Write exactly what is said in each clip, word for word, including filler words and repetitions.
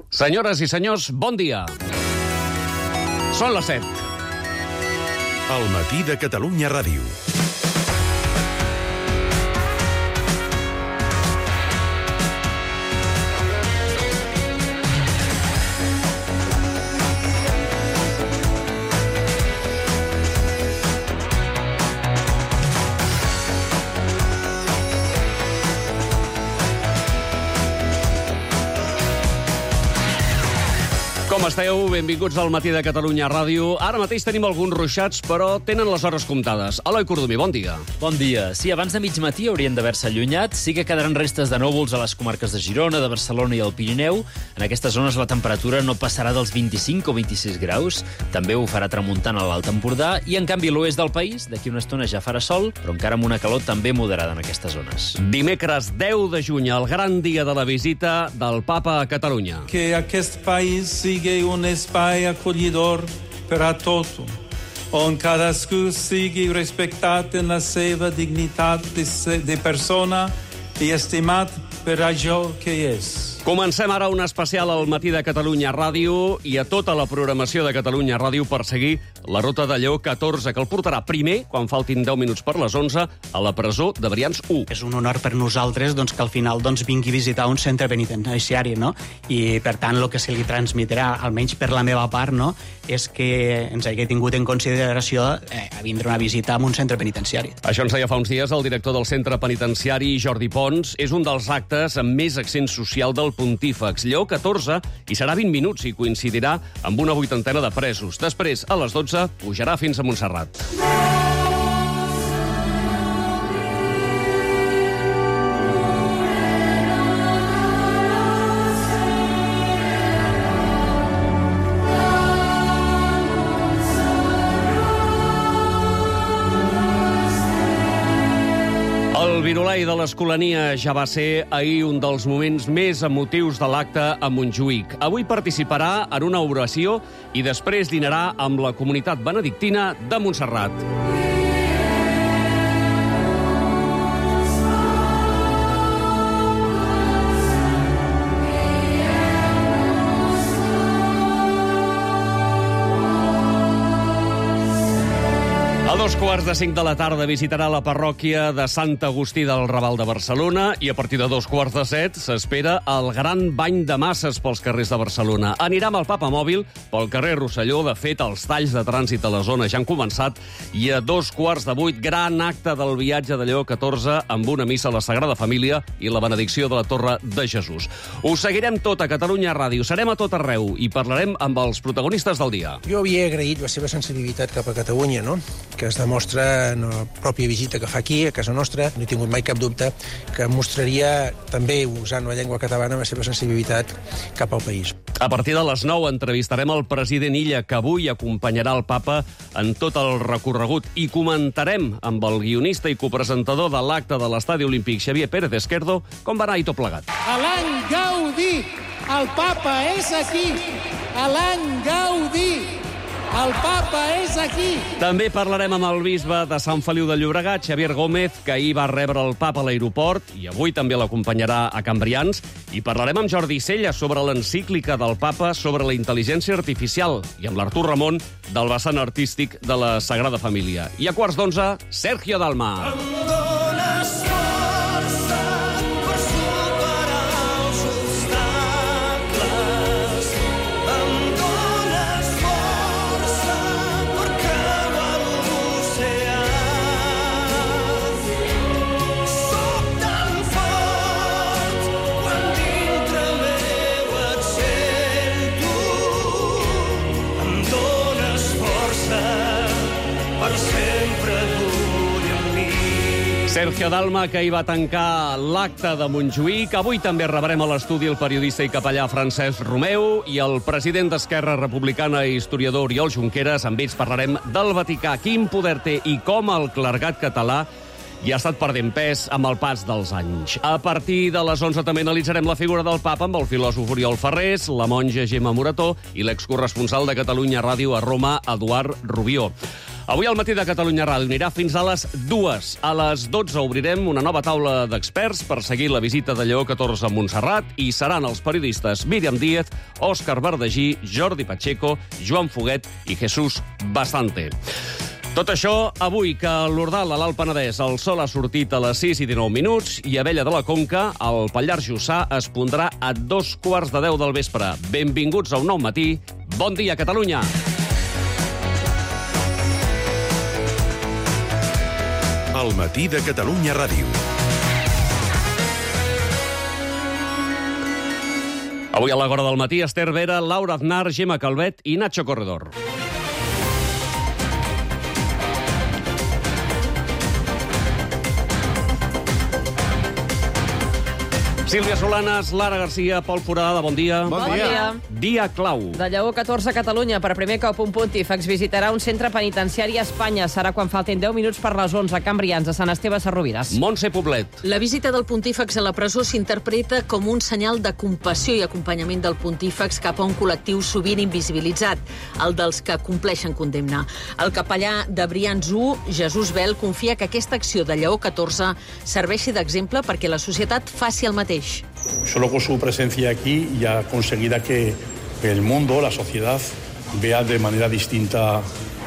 Senyores i senyors, bon dia. Són les set. El matí de Catalunya Ràdio. Com esteu? Benvinguts al matí de Catalunya Ràdio. Ara mateix tenim alguns ruixats, però tenen les hores comptades. Eloi Cordomí, bon dia. Bon dia. Sí, abans de mig matí haurien d'haver-se allunyat. Sí que quedaran restes de núvols a les comarques de Girona, de Barcelona i el Pirineu. En aquestes zones la temperatura no passarà dels vint-i-cinc o vint-i-sis graus. També ho farà tramuntant a l'Alt Empordà. I, en canvi, l'oest del país, d'aquí una estona ja farà sol, però encara amb una calor també moderada en aquestes zones. Dimecres deu de juny, el gran dia de la visita del Papa a Catalunya. Que aquest país sigui un espai acollidor per a tothom, on cadascú sigui respectat en la seva dignitat de, de persona i estimat per allò que és. Comencem ara un especial al matí de Catalunya Ràdio i a tota la programació de Catalunya Ràdio per seguir la ruta de Lleó catorze, que el portarà primer, quan faltin deu minuts per les onze, a la presó de Brians u. És un honor per nosaltres doncs, que al final doncs, vingui a visitar un centre penitenciari, no? I, per tant, el que se li transmetrà, almenys per la meva part, no? és que ens hagi tingut en consideració eh, a vindre una visita a un centre penitenciari. Això ens deia fa uns dies el director del centre penitenciari, Jordi Pons. És un dels actes amb més accent social del Pontífex. Lleó catorze, i serà vint minuts i coincidirà amb una vuitantena de presos. Després, a les dotze, pujarà fins a Montserrat. El virulai de l'Escolania ja va ser ahir un dels moments més emotius de l'acte a Montjuïc. Avui participarà en una oració i després dinarà amb la comunitat benedictina de Montserrat. A dos quarts de cinc de la tarda visitarà la parròquia de Sant Agustí del Raval de Barcelona i a partir de dos quarts de set s'espera el gran bany de masses pels carrers de Barcelona. Anirà amb el Papa mòbil pel carrer Rosselló. De fet, els talls de trànsit a la zona ja han començat i a dos quarts de vuit, gran acte del viatge de Lleó catorze amb una missa a la Sagrada Família i la benedicció de la Torre de Jesús. Us seguirem tot a Catalunya Ràdio. Serem a tot arreu i parlarem amb els protagonistes del dia. Jo havia agraït la seva sensibilitat cap a Catalunya, no? Que es demostra en la pròpia visita que fa aquí, a casa nostra. No he tingut mai cap dubte que mostraria, també usant la llengua catalana, la seva sensibilitat cap al país. A partir de les nou entrevistarem el president Illa, que avui acompanyarà el Papa en tot el recorregut, i comentarem amb el guionista i copresentador de l'acte de l'Estadi Olímpic, Xavier Pérez Esquerdo, com va anar i tot plegat. A l'any Gaudí, el Papa és aquí. A l'any Gaudí, el Papa és aquí! També parlarem amb el bisbe de Sant Feliu de Llobregat, Xavier Gómez, que ahir va rebre el Papa a l'aeroport i avui també l'acompanyarà a Can Brians. I parlarem amb Jordi Cella sobre l'encíclica del Papa sobre la intel·ligència artificial i amb l'Artur Ramon del vessant artístic de la Sagrada Família. I a quarts d'onze, Sergio Dalma. Sergio Dalma, que hi va tancar l'acte de Montjuïc. Avui també rebrem a l'estudi el periodista i capellà Francesc Romeu i el president d'Esquerra Republicana i historiador Oriol Junqueras. Amb ells parlarem del Vaticà, quin poder té i com el clergat català i ha estat perdent pes amb el pas dels anys. A partir de les onze també analitzarem la figura del Papa amb el filòsof Oriol Ferrés, la monja Gemma Morató i l'excorresponsal de Catalunya Ràdio a Roma, Eduard Rubió. Avui al Matí de Catalunya Ràdio anirà fins a les dues. A les dotze obrirem una nova taula d'experts per seguir la visita de Lleó catorze a Montserrat i seran els periodistes Míriam Díez, Òscar Bardagí, Jordi Pacheco, Joan Foguet i Jesús Bastante. Tot això avui, que a l'Ordal, a l'Alt Penedès, el sol ha sortit a les sis i dinou minuts i a Abella de la Conca, el Pallars Jussà, es pondrà a dos quarts de deu del vespre. Benvinguts a un nou matí. Bon dia, Catalunya! El Matí de Catalunya Ràdio. Avui a l'Agora del Matí, Esther Vera, Laura Aznar, Gemma Calvet i Nacho Corredor. Sílvia Solanas, Lara Garcia, Pol Forada, bon dia. Bon, bon dia. dia. Dia clau. De Lleó catorze a Catalunya, per primer cop un pontífex visitarà un centre penitenciari a Espanya. Serà quan faltin deu minuts per les onze a Can Brians, a Sant Esteve Sesrovires. Montse Poblet. La visita del pontífex a la presó s'interpreta com un senyal de compassió i acompanyament del pontífex cap a un col·lectiu sovint invisibilitzat, el dels que compleixen condemna. El capellà de Brians u, Jesús Bel, confia que aquesta acció de Lleó catorze serveixi d'exemple perquè la societat faci el mateix. Solo con su presencia aquí ya conseguirá que el mundo, la sociedad, vea de manera distinta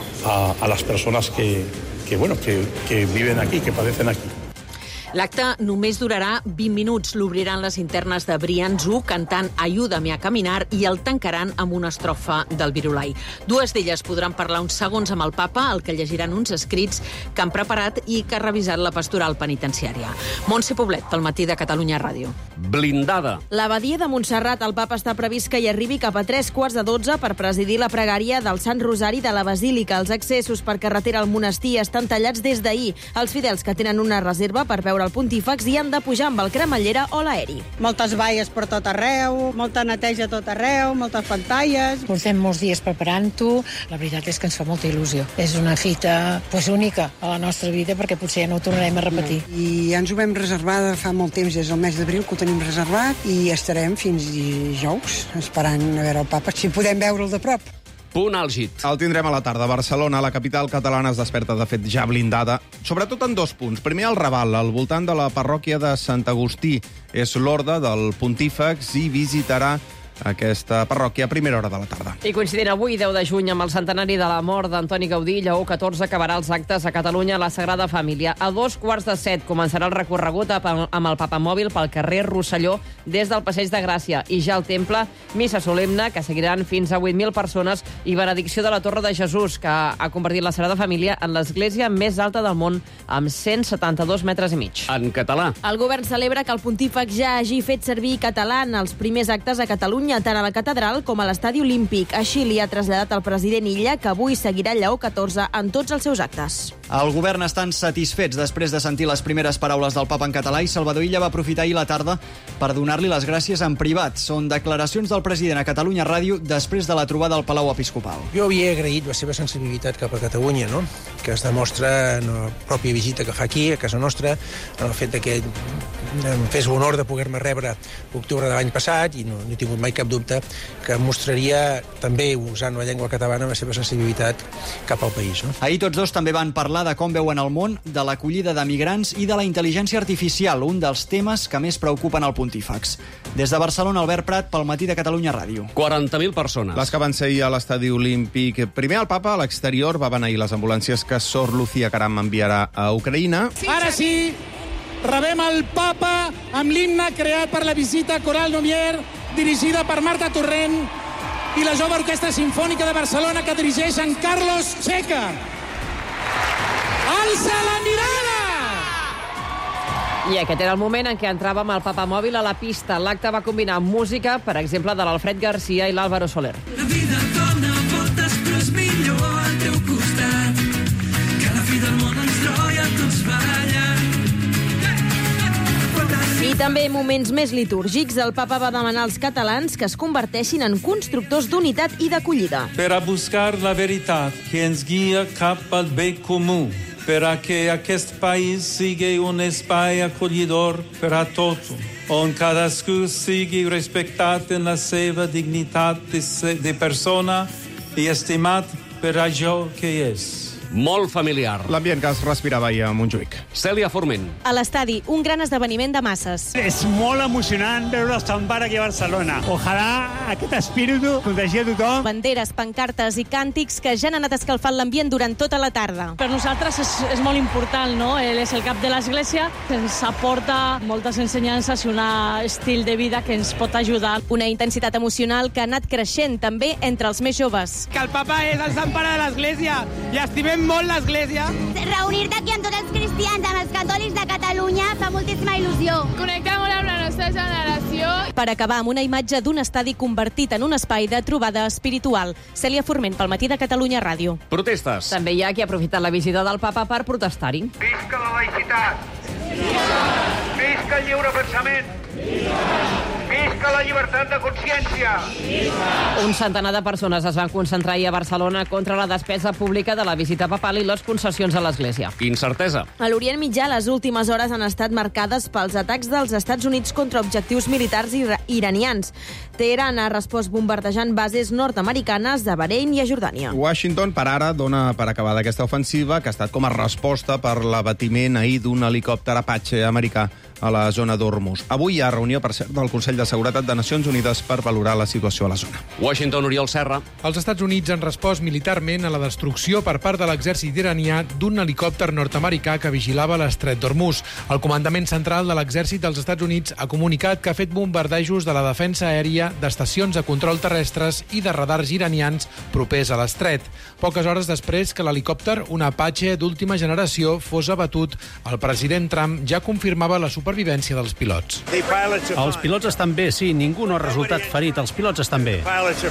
a, a las personas que, que, bueno, que, que viven aquí, que padecen aquí. L'acte només durarà vint minuts. L'obriran les internes de Brians u cantant Ayúdame a caminar i el tancaran amb una estrofa del Virulai. Dues d'elles podran parlar uns segons amb el papa, el que llegiran uns escrits que han preparat i que ha revisat la pastoral penitenciària. Montse Poblet, pel Matí de Catalunya Ràdio. Blindada. L'abadia de Montserrat, el papa està previst que hi arribi cap a tres quarts de dotze per presidir la pregària del Sant Rosari de la Basílica. Els accessos per carretera al monestir estan tallats des d'ahir. Els fidels que tenen una reserva per veure el pontífex hi han de pujar amb el cremallera o l'aeri. Moltes valles per tot arreu, molta neteja a tot arreu, moltes pantalles. Portem molts dies preparant-ho. La veritat és que ens fa molta il·lusió. És una fita pues, única a la nostra vida perquè potser ja no ho tornarem a repetir. I ja ens ho vam reservar fa molt temps, des del mes d'abril que ho tenim reservat i estarem fins dijous esperant a veure el papa, si podem veure'l de prop. Punt àlgid. El tindrem a la tarda. Barcelona, la capital catalana, es desperta, de fet, ja blindada, sobretot en dos punts. Primer, el Raval, al voltant de la parròquia de Sant Agustí. És l'orde del pontífex i visitarà aquesta parròquia a primera hora de la tarda. I coincidint avui, deu de juny, amb el centenari de la mort d'Antoni Gaudí, Lleó catorze acabarà els actes a Catalunya a la Sagrada Família. A dos quarts de set començarà el recorregut amb el papamòbil pel carrer Rosselló des del Passeig de Gràcia. I ja al temple, missa solemne, que seguiran fins a vuit mil persones, i benedicció de la Torre de Jesús, que ha convertit la Sagrada Família en l'església més alta del món, amb cent setanta-dos metres i mig. En català. El govern celebra que el pontífex ja hagi fet servir català en els primers actes a Catalunya, tant a la catedral com a l'estadi olímpic. Així li ha traslladat el president Illa, que avui seguirà Lleó catorze en tots els seus actes. El govern estan satisfets després de sentir les primeres paraules del papa en català, i Salvador Illa va aprofitar ahir la tarda per donar-li les gràcies en privat. Són declaracions del president a Catalunya Ràdio després de la trobada al Palau Episcopal. Jo havia agraït la seva sensibilitat cap a Catalunya, no? Que es demostra en la pròpia visita que fa aquí, a casa nostra, en el fet que em fes l'honor de poder-me rebre l'octubre de l'any passat, i no, no he tingut mai cap dubte que mostraria també, usant la llengua catalana, la seva sensibilitat cap al país. No? Ahir tots dos també van parlar de com veuen el món, de l'acollida de migrants i de la intel·ligència artificial, un dels temes que més preocupen el pontífex. Des de Barcelona, Albert Prat, pel Matí de Catalunya Ràdio. quaranta mil persones. Les que van ser ahir a l'estadi olímpic. Primer, el papa a l'exterior va beneir les ambulàncies que Sor Lucía Caram enviarà a Ucraïna. Ara sí, rebem el papa amb l'himne creat per la visita Coral Nomier, dirigida per Marta Torrent i la Jove Orquestra Simfònica de Barcelona, que dirigeix en Carlos Checa. Alça la mirada! I aquest era el moment en què entràvem al papamòbil a la pista. L'acte va combinar música, per exemple, de l'Alfred Garcia i l'Álvaro Soler. La vida dona voltes, però és millor al teu costat. Que la fi del món ens troia tots ballant. I també moments més litúrgics. El papa va demanar als catalans que es converteixin en constructors d'unitat i d'acollida. Per a buscar la veritat que ens guia cap al bé comú, per a que aquest país sigui un espai acollidor per a tothom, on cadascú sigui respectat en la seva dignitat de, de persona i estimat per allò que és. Molt familiar. L'ambient que es respirava ahir a Montjuïc. Cèlia Forment. A l'estadi, un gran esdeveniment de masses. És molt emocionant veure el Sant Pare aquí a Barcelona. Ojalà aquest espíritu contagia tothom. Banderes, pancartes i càntics que ja han anat escalfant l'ambient durant tota la tarda. Per nosaltres és, és molt important, no? Ell és el cap de l'Església, que ens aporta moltes ensenyances i un estil de vida que ens pot ajudar. Una intensitat emocional que ha anat creixent també entre els més joves. Que el papa és el Sant Pare de l'Església i estimem molt l'Església. Reunir-te aquí amb tots els cristians, amb els catòlics de Catalunya, fa moltíssima il·lusió. Connectar molt amb la nostra generació. Per acabar amb una imatge d'un estadi convertit en un espai de trobada espiritual. Cèlia Forment, pel Matí de Catalunya Ràdio. Protestes. També hi ha qui ha aprofitat la visita del papa per protestar-hi. Visca la laïcitat! Visca el lliure pensament! Visca la llibertat de consciència! Un centenar de persones es van concentrar ahir a Barcelona contra la despesa pública de la visita papal i les concessions a l'Església. Incertesa. A l'Orient Mitjà, les últimes hores han estat marcades pels atacs dels Estats Units contra objectius militars ira iranians. Teheran ha respost bombardejant bases nord-americanes a Bahrein i a Jordània. Washington, per ara, dona per acabada aquesta ofensiva, que ha estat com a resposta per l'abatiment ahir d'un helicòpter Apache americà a la zona d'Hormuz. Avui hi ha reunió, per cert, del Consell de Seguretat de Nacions Unides per valorar la situació a la zona. Washington, Oriol Serra. Els Estats Units han respost militarment a la destrucció per part de l'exèrcit iranià d'un helicòpter nord-americà que vigilava l'estret d'Hormuz. El comandament central de l'exèrcit dels Estats Units ha comunicat que ha fet bombardejos de la defensa aèria, d'estacions de control terrestres i de radars iranians propers a l'estret. Poques hores després que l'helicòpter, un Apache d'última generació, fos abatut, el president Trump ja confirmava la supervivència dels pilots. Els pilots estan bé, sí, ningú no ha resultat ferit, els pilots estan bé.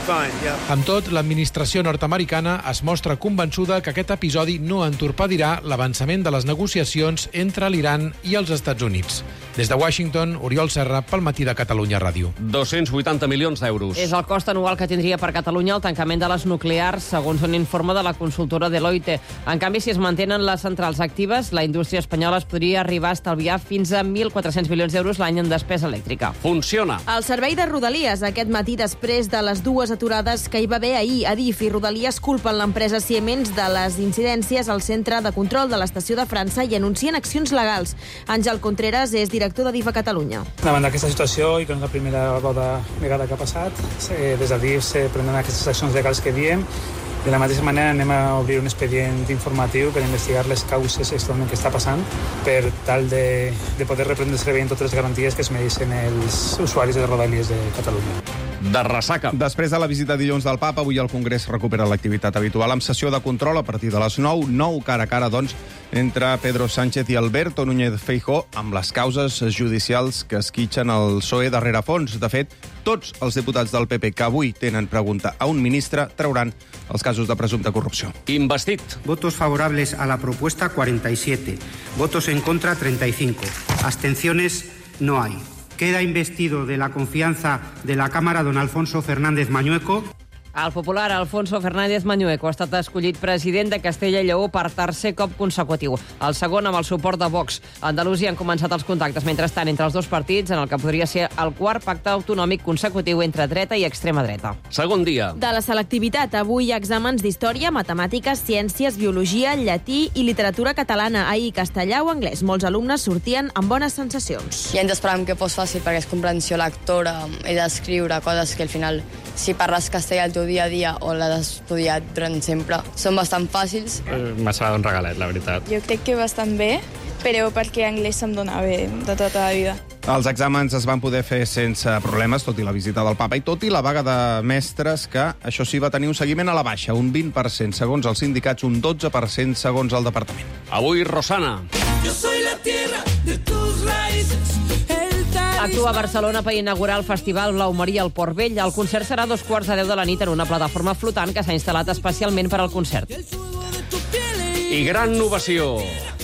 Amb tot, l'administració nord-americana es mostra convençuda que aquest episodi no entorpedirà l'avançament de les negociacions entre l'Iran i els Estats Units. Des de Washington, Oriol Serra, pel Matí de Catalunya Ràdio. dos-cents vuitanta milions d'euros. És el cost anual que tindria per Catalunya el tancament de les nuclears, segons un informe de la consultora Deloitte. En canvi, si es mantenen les centrals actives, la indústria espanyola es podria arribar a estalviar fins a mil quatre-cents milions d'euros l'any en despesa elèctrica. Funciona. El servei de Rodalies, aquest matí, després de les dues aturades que hi va haver ahir, Adif i Rodalies culpen l'empresa Siemens de les incidències al centre de control de l'estació de França i anuncien accions legals. Àngel Contreras és director d'Adif a Catalunya. Davant d'aquesta situació, i que no és la primera vegada que ha passat, des d'Adif se prenen aquestes accions legals que diem. De la mateixa manera anem a obrir un expedient informatiu per investigar les causes exactament que està passant per tal de, de poder reprendre el servei amb totes les garanties que es mereixen els usuaris de Rodalies de Catalunya. De ressaca. Després de la visita dilluns del Papa, avui el Congrés recupera l'activitat habitual amb sessió de control a partir de les nou, nou cara a cara, doncs, entre Pedro Sánchez i Alberto Núñez Feijóo amb les causes judicials que esquitxen el P S O E darrere fons. De fet, tots els diputats del P P que avui tenen pregunta a un ministre trauran els casos de presumpta corrupció. Investit. Votos favorables a la propuesta cuarenta y siete. Votos en contra treinta y cinco. Abstenciones no hay. Queda investido de la confianza de la Cámara don Alfonso Fernández Mañueco. El popular Alfonso Fernández Mañueco ha estat escollit president de Castella i Lleó per tercer cop consecutiu. El segon amb el suport de Vox. A Andalusia han començat els contactes, mentrestant, entre els dos partits, en el que podria ser el quart pacte autonòmic consecutiu entre dreta i extrema dreta. Segon dia. De la selectivitat, avui hi ha exàmens d'història, matemàtiques, ciències, biologia, llatí i literatura catalana. Ahir, castellà o anglès. Molts alumnes sortien amb bones sensacions. Ja ens esperàvem que fos fàcil perquè és comprensió lectora, he d'escriure coses que al final, si parles castellà al teu dia a dia o l'has estudiat durant sempre, són bastant fàcils. Eh, M'ha semblat un regalet, la veritat. Jo crec que bastant bé, però perquè anglès se'm dona bé de tota la vida. Els exàmens es van poder fer sense problemes, tot i la visita del Papa i tot i la vaga de mestres, que això sí va tenir un seguiment a la baixa, un vint per cent segons els sindicats, un dotze per cent segons el departament. Avui, Rosana. Yo soy la tierra de tus raíces. Actua a Barcelona per inaugurar el Festival Blau Maria al Port Vell. El concert serà a dos quarts de deu de la nit en una plataforma flotant que s'ha instal·lat especialment per al concert. I gran ovació.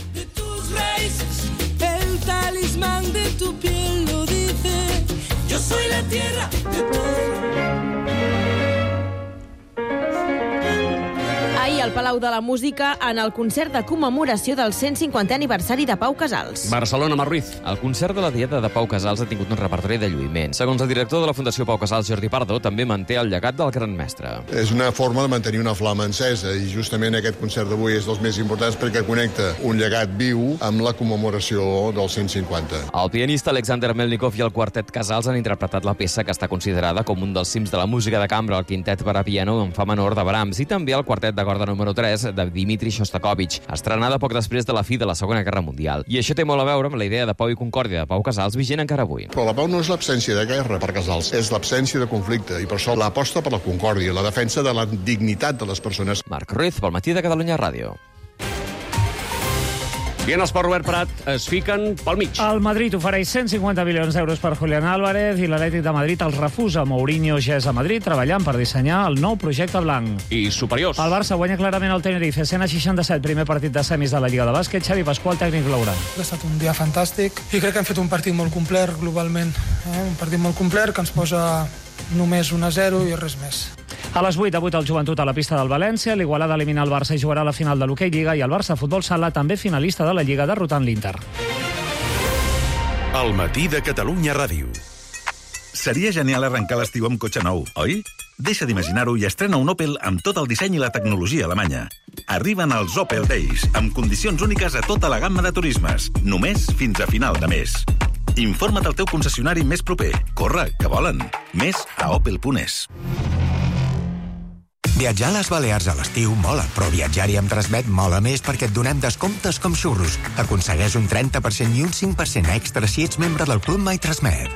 El talismán de tu piel lo dice. Yo soy la tierra de tu... Ahir el Palau de la Música en el concert de commemoració del cent cinquantè aniversari de Pau Casals. Barcelona, Mar Ruiz. El concert de la Diada de Pau Casals ha tingut un repertori de lluïment. Segons el director de la Fundació Pau Casals, Jordi Pardo, també manté el llegat del gran mestre. És una forma de mantenir una flama encesa i justament aquest concert d'avui és dels més importants perquè connecta un llegat viu amb la commemoració del cent cinquanta. El pianista Alexander Melnikov i el quartet Casals han interpretat la peça que està considerada com un dels cims de la música de cambra, el quintet per a piano en fa menor de Brahms, i també el quartet de corda número tres de Dmitri Shostakovich, estrenada poc després de la fi de la Segona Guerra Mundial. I això té molt a veure amb la idea de pau i concòrdia de Pau Casals vigent encara avui. Però la pau no és l'absència de guerra per Casals, és l'absència de conflicte, i per això l'aposta per la concòrdia, la defensa de la dignitat de les persones. Marc Ruiz, pel Matí de Catalunya Ràdio. I en esport, Robert Prat, es fiquen pel mig. El Madrid ofereix cent cinquanta milions d'euros per Julián Álvarez i l'Atlètic de Madrid els refusa. Mourinho ja és a Madrid treballant per dissenyar el nou projecte blanc. I superiors. El Barça guanya clarament el Tenerife, cent seixanta-set, primer partit de semis de la Lliga de Bàsquet. Xavi Pasqual, tècnic blaugrana. Ha estat un dia fantàstic i crec que hem fet un partit molt complet globalment. Eh? Un partit molt complet que ens posa només un a zero i res més. A les vuit, avui el Joventut a la pista del València, l'Igualada elimina el Barça i jugarà a la final de l'Hockey Lliga, i el Barça Futbol Sala també finalista de la Lliga derrotant l'Inter. El Matí de Catalunya Ràdio. Seria genial arrencar l'estiu amb cotxe nou, oi? Deixa d'imaginar-ho i estrena un Opel amb tot el disseny i la tecnologia alemanya. Arriben els Opel Days, amb condicions úniques a tota la gamma de turismes, només fins a final de mes. Informa't al teu concessionari més proper. Corre, que volen. Més a opel punt es. Viatjar a les Balears a l'estiu mola, però viatjar-hi amb Transmet mola més perquè et donem descomptes com xurros. Aconsegueix un trenta per cent i un cinc per cent extra si ets membre del Club My Transmet.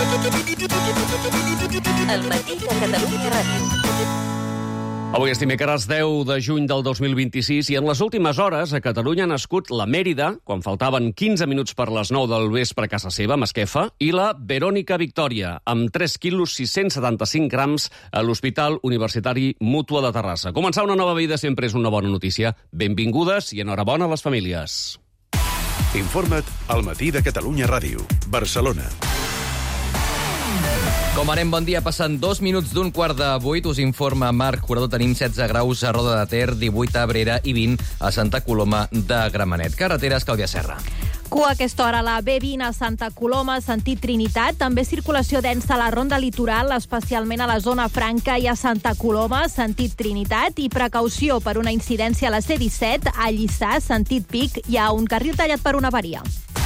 El Matí de Catalunya Ràdio. Avui és dimecres deu de juny del dos mil vint-i-sis i en les últimes hores a Catalunya ha nascut la Mèrida, quan faltaven quinze minuts per les nou del vespre a casa seva, a Masquefa, i la Verònica Victòria, amb tres quilos sis-cents setanta-cinc grams a l'Hospital Universitari Mútua de Terrassa. Començar una nova vida sempre és una bona notícia. Benvingudes i enhorabona a les famílies. Informa't al Matí de Catalunya Ràdio, Barcelona. Com anem, bon dia. Passant dos minuts d'un quart de vuit, us informa Marc Curador. Tenim setze graus a Roda de Ter, divuit a Abrera i vint a Santa Coloma de Gramenet. Carreteres, Clàudia Serra. Cua a aquesta hora a la B vint a Santa Coloma, sentit Trinitat. També circulació densa a la Ronda Litoral, especialment a la zona franca i a Santa Coloma, sentit Trinitat. I precaució per una incidència a la C disset, a Lliçà, sentit Pic. Hi ha un carril tallat per una avaria.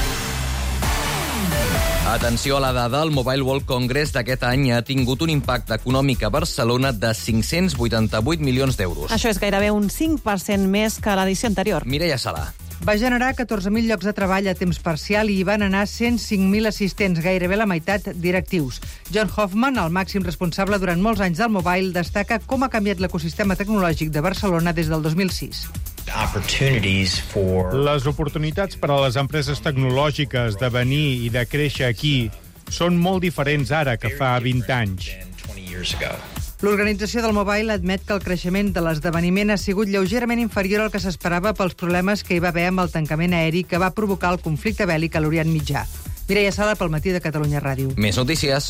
Atenció a la dada, el Mobile World Congress d'aquest any ha tingut un impacte econòmic a Barcelona de cinc-cents vuitanta-vuit milions d'euros. Això és gairebé un cinc per cent més que l'edició anterior. Mireia Sala. Va generar catorze mil llocs de treball a temps parcial i hi van anar cent cinc mil assistents, gairebé la meitat directius. John Hoffman, el màxim responsable durant molts anys del Mobile, destaca com ha canviat l'ecosistema tecnològic de Barcelona des del dos mil sis. Les oportunitats per a les empreses tecnològiques de venir i de créixer aquí són molt diferents ara que fa vint anys. L'organització del Mobile admet que el creixement de l'esdeveniment ha sigut lleugerament inferior al que s'esperava pels problemes que hi va haver amb el tancament aeri que va provocar el conflicte bèl·lic a l'Orient Mitjà. Mireia Sala pel Matí de Catalunya Ràdio. Més notícies.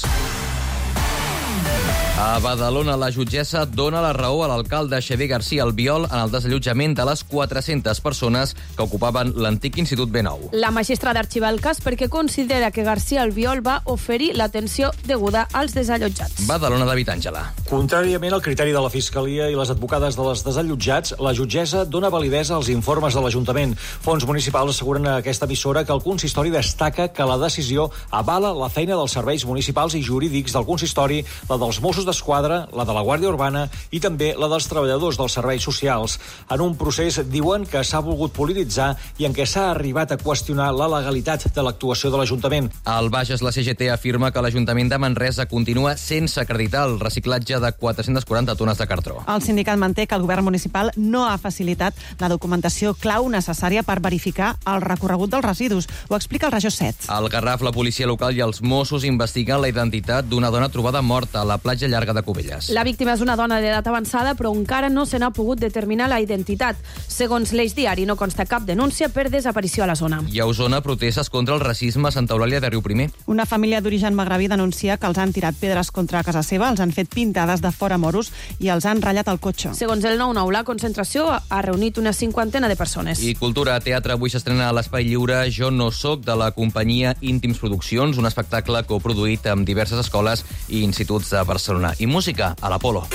A Badalona, la jutgessa dona la raó a l'alcalde Xavier García Albiol en el desallotjament de les quatre-centes persones que ocupaven l'antic Institut B nou. La magistrada arxiva el cas perquè considera que García Albiol va oferir l'atenció deguda als desallotjats. Badalona, David Àngela. Contràriament al criteri de la Fiscalia i les advocades de les desallotjats, la jutgessa dona validesa als informes de l'Ajuntament. Fons municipals asseguren a aquesta emissora que el consistori destaca que la decisió avala la feina dels serveis municipals i jurídics del consistori, la dels Mossos d'Esquadra, la de la Guàrdia Urbana i també la dels treballadors dels serveis socials. En un procés, diuen, que s'ha volgut polititzar i en què s'ha arribat a qüestionar la legalitat de l'actuació de l'Ajuntament. Al Bages, la C G T afirma que l'Ajuntament de Manresa continua sense acreditar el reciclatge de quatre-cents quaranta tones de cartró. El sindicat manté que el govern municipal no ha facilitat la documentació clau necessària per verificar el recorregut dels residus. Ho explica el Rajó set. Al Garraf, la policia local i els Mossos investiguen la identitat d'una dona trobada morta a la platja llarga Farga de Cubelles. La víctima és una dona d'edat avançada, però encara no se n'ha pogut determinar la identitat. Segons l'Eix Diari, no consta cap denúncia per desaparició a la zona. I a Osona, protestes contra el racisme a Santa Eulàlia de Riuprimer. Una família d'origen magrebí denuncia que els han tirat pedres contra casa seva, els han fet pintades de fora moros i els han ratllat el cotxe. Segons el nou nou, la concentració ha reunit una cinquantena de persones. I cultura, teatre, avui s'estrena a l'Espai Lliure Jo no soc, de la companyia Íntims Produccions, un espectacle coproduït amb diverses escoles i instituts de Barcelona. I música, a l'Apolo.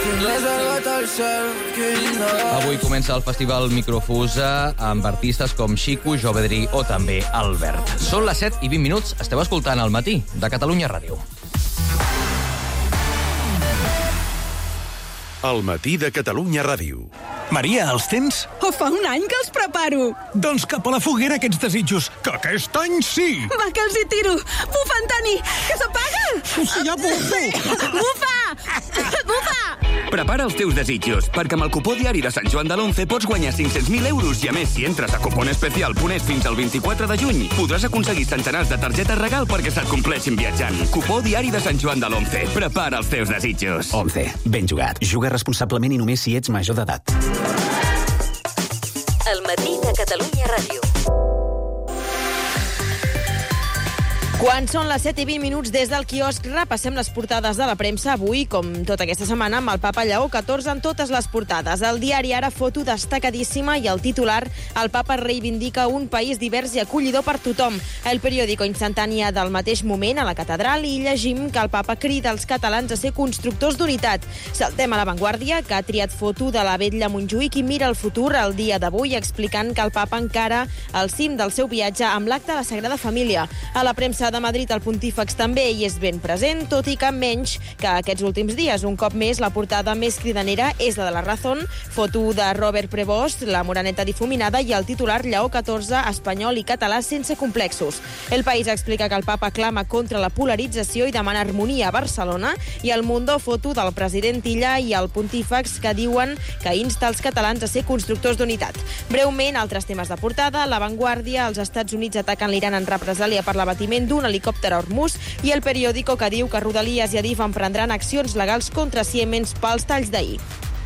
Avui comença el Festival Microfusa amb artistes com Xico, Jovedri o també Albert. Són les set i vint minuts, esteu escoltant al matí de Catalunya Ràdio. Al matí de Catalunya Ràdio. Maria, els tens? Oh, fa un any que els preparo. Doncs cap a la foguera aquests desitjos, que aquest any sí. Va, que els hi tiro. Bufa, Antoni, que s'apaga. Sí, ja bufo. Bufa! Bufa! Prepara els teus desitjos, perquè amb el cupó diari de Sant Joan de l'Once pots guanyar cinc-cents mil euros i, a més, si entres a cuponespecial punt es fins al vint-i-quatre de juny, podràs aconseguir centenars de targetes regal perquè se't compleixin viatjant. Cupó diari de Sant Joan de l'Once. Prepara els teus desitjos. Once. Ben jugat. Juga responsablement i només si ets major d'edat. El matí de Catalunya Ràdio. Quan són les set i vint minuts des del quiosc, repassem les portades de la premsa avui, com tota aquesta setmana, amb el papa Lleó catorze en totes les portades. El diari Ara, foto destacadíssima i el titular, el papa reivindica un país divers i acollidor per tothom. El periòdico instantània del mateix moment, a la catedral, i llegim que el papa crida als catalans a ser constructors d'unitat. Saltem a l'avantguàrdia, que ha triat foto de la vetlla Montjuïc i mira el futur el dia d'avui, explicant que el papa encara al cim del seu viatge amb l'acte de la Sagrada Família. A la premsa de Madrid, el Pontífex també hi és ben present, tot i que menys que aquests últims dies. Un cop més, la portada més cridanera és la de La Razón, foto de Robert Prevost, la moreneta difuminada, i el titular Lleó catorze, espanyol i català sense complexos. El País explica que el papa clama contra la polarització i demana harmonia a Barcelona, i el Mundo, foto del president Illa i el Pontífex, que diuen que insta els catalans a ser constructors d'unitat. Breument, altres temes de portada. A l'avantguàrdia, els Estats Units ataquen l'Iran en represàlia per l'abatiment d'un helicòpter a Hormuz, i el periòdico, que diu que Rodalies i Adif emprendran accions legals contra Siemens pels talls d'ahir.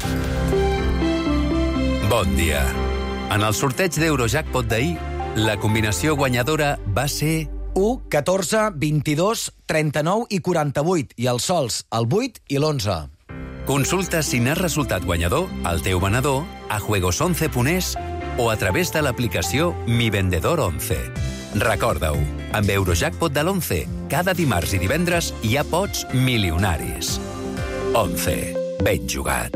Bon dia. En el sorteig d'Eurojackpot d'ahir, la combinació guanyadora va ser u, catorze, vint-i-dos, trenta-nou i quaranta-vuit, i els sols, el vuit i l'onze. Consulta si n'has resultat guanyador al teu venedor a juegos once punt es o a través de l'aplicació Mi Vendedor once. Recorda-ho, amb Eurojackpot de l'once, cada dimarts i divendres hi ha pots milionaris. once. Ben jugat.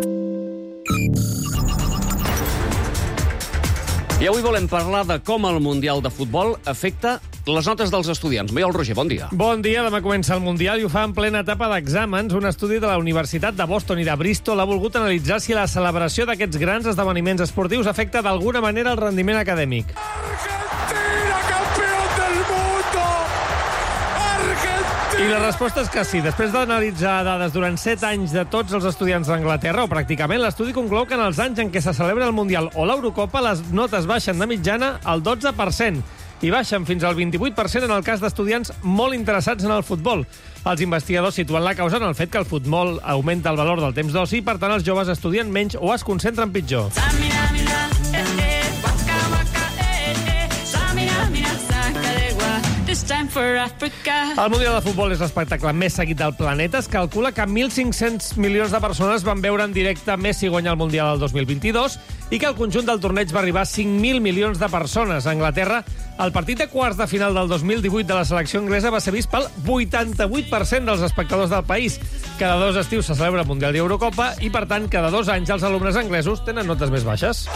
I avui volem parlar de com el Mundial de Futbol afecta les notes dels estudiants. Maiol Roger, bon dia. Bon dia, demà comença el Mundial i ho fa en plena etapa d'exàmens. Un estudi de la Universitat de Boston i de Bristol ha volgut analitzar si la celebració d'aquests grans esdeveniments esportius afecta d'alguna manera el rendiment acadèmic. I la resposta és que sí. Després d'analitzar dades durant set anys de tots els estudiants d'Anglaterra, o pràcticament, l'estudi conclou que en els anys en què se celebra el Mundial o l'Eurocopa, les notes baixen de mitjana al dotze per cent i baixen fins al vint-i-vuit per cent en el cas d'estudiants molt interessats en el futbol. Els investigadors situen la causa en el fet que el futbol augmenta el valor del temps d'oci i, per tant, els joves estudien menys o es concentren pitjor. El Mundial de Futbol és l'espectacle més seguit del planeta. Es calcula que mil cinc-cents milions de persones van veure en directe Messi guanyar el Mundial del dos mil vint-i-dos i que el conjunt del torneig va arribar a cinc mil milions de persones. A Anglaterra, el partit de quarts de final del dos mil divuit de la selecció anglesa va ser vist pel vuitanta-vuit per cent dels espectadors del país. Cada dos estius se celebra el Mundial i Eurocopa i, per tant, cada dos anys els alumnes anglesos tenen notes més baixes.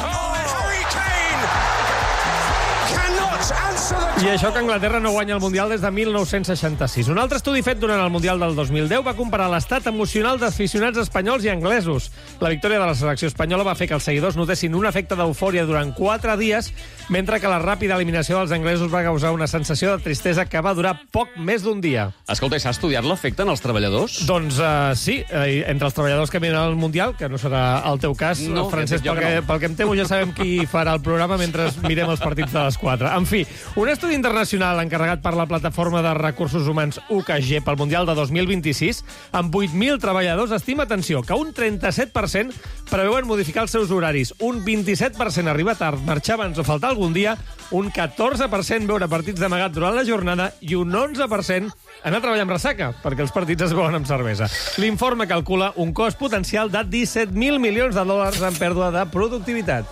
I això que Anglaterra no guanya el Mundial des de mil nou-cents seixanta-sis. Un altre estudi fet durant el Mundial del dos mil deu va comparar l'estat emocional d'aficionats espanyols i anglesos. La victòria de la selecció espanyola va fer que els seguidors notessin un efecte d'eufòria durant quatre dies, mentre que la ràpida eliminació dels anglesos va causar una sensació de tristesa que va durar poc més d'un dia. Escolta, i s'ha estudiat l'efecte en els treballadors? Doncs uh, sí, uh, entre els treballadors que miren el Mundial, que no serà el teu cas, no, Francesc, pel que, no. pel que em temo ja sabem qui farà el programa mentre mirem els partits de les quatre. En fi, Un estudi internacional encarregat per la plataforma de recursos humans U K G pel Mundial de dos mil vint-i-sis, amb vuit mil treballadors, estima, atenció, que un trenta-set per cent preveuen modificar els seus horaris, un vint-i-set per cent arribar tard, marxar abans o faltar algun dia, un catorze per cent veure partits d'amagat durant la jornada i un onze per cent anar a treballar amb ressaca, perquè els partits es veuen amb cervesa. L'informe calcula un cost potencial de disset mil milions de dòlars en pèrdua de productivitat.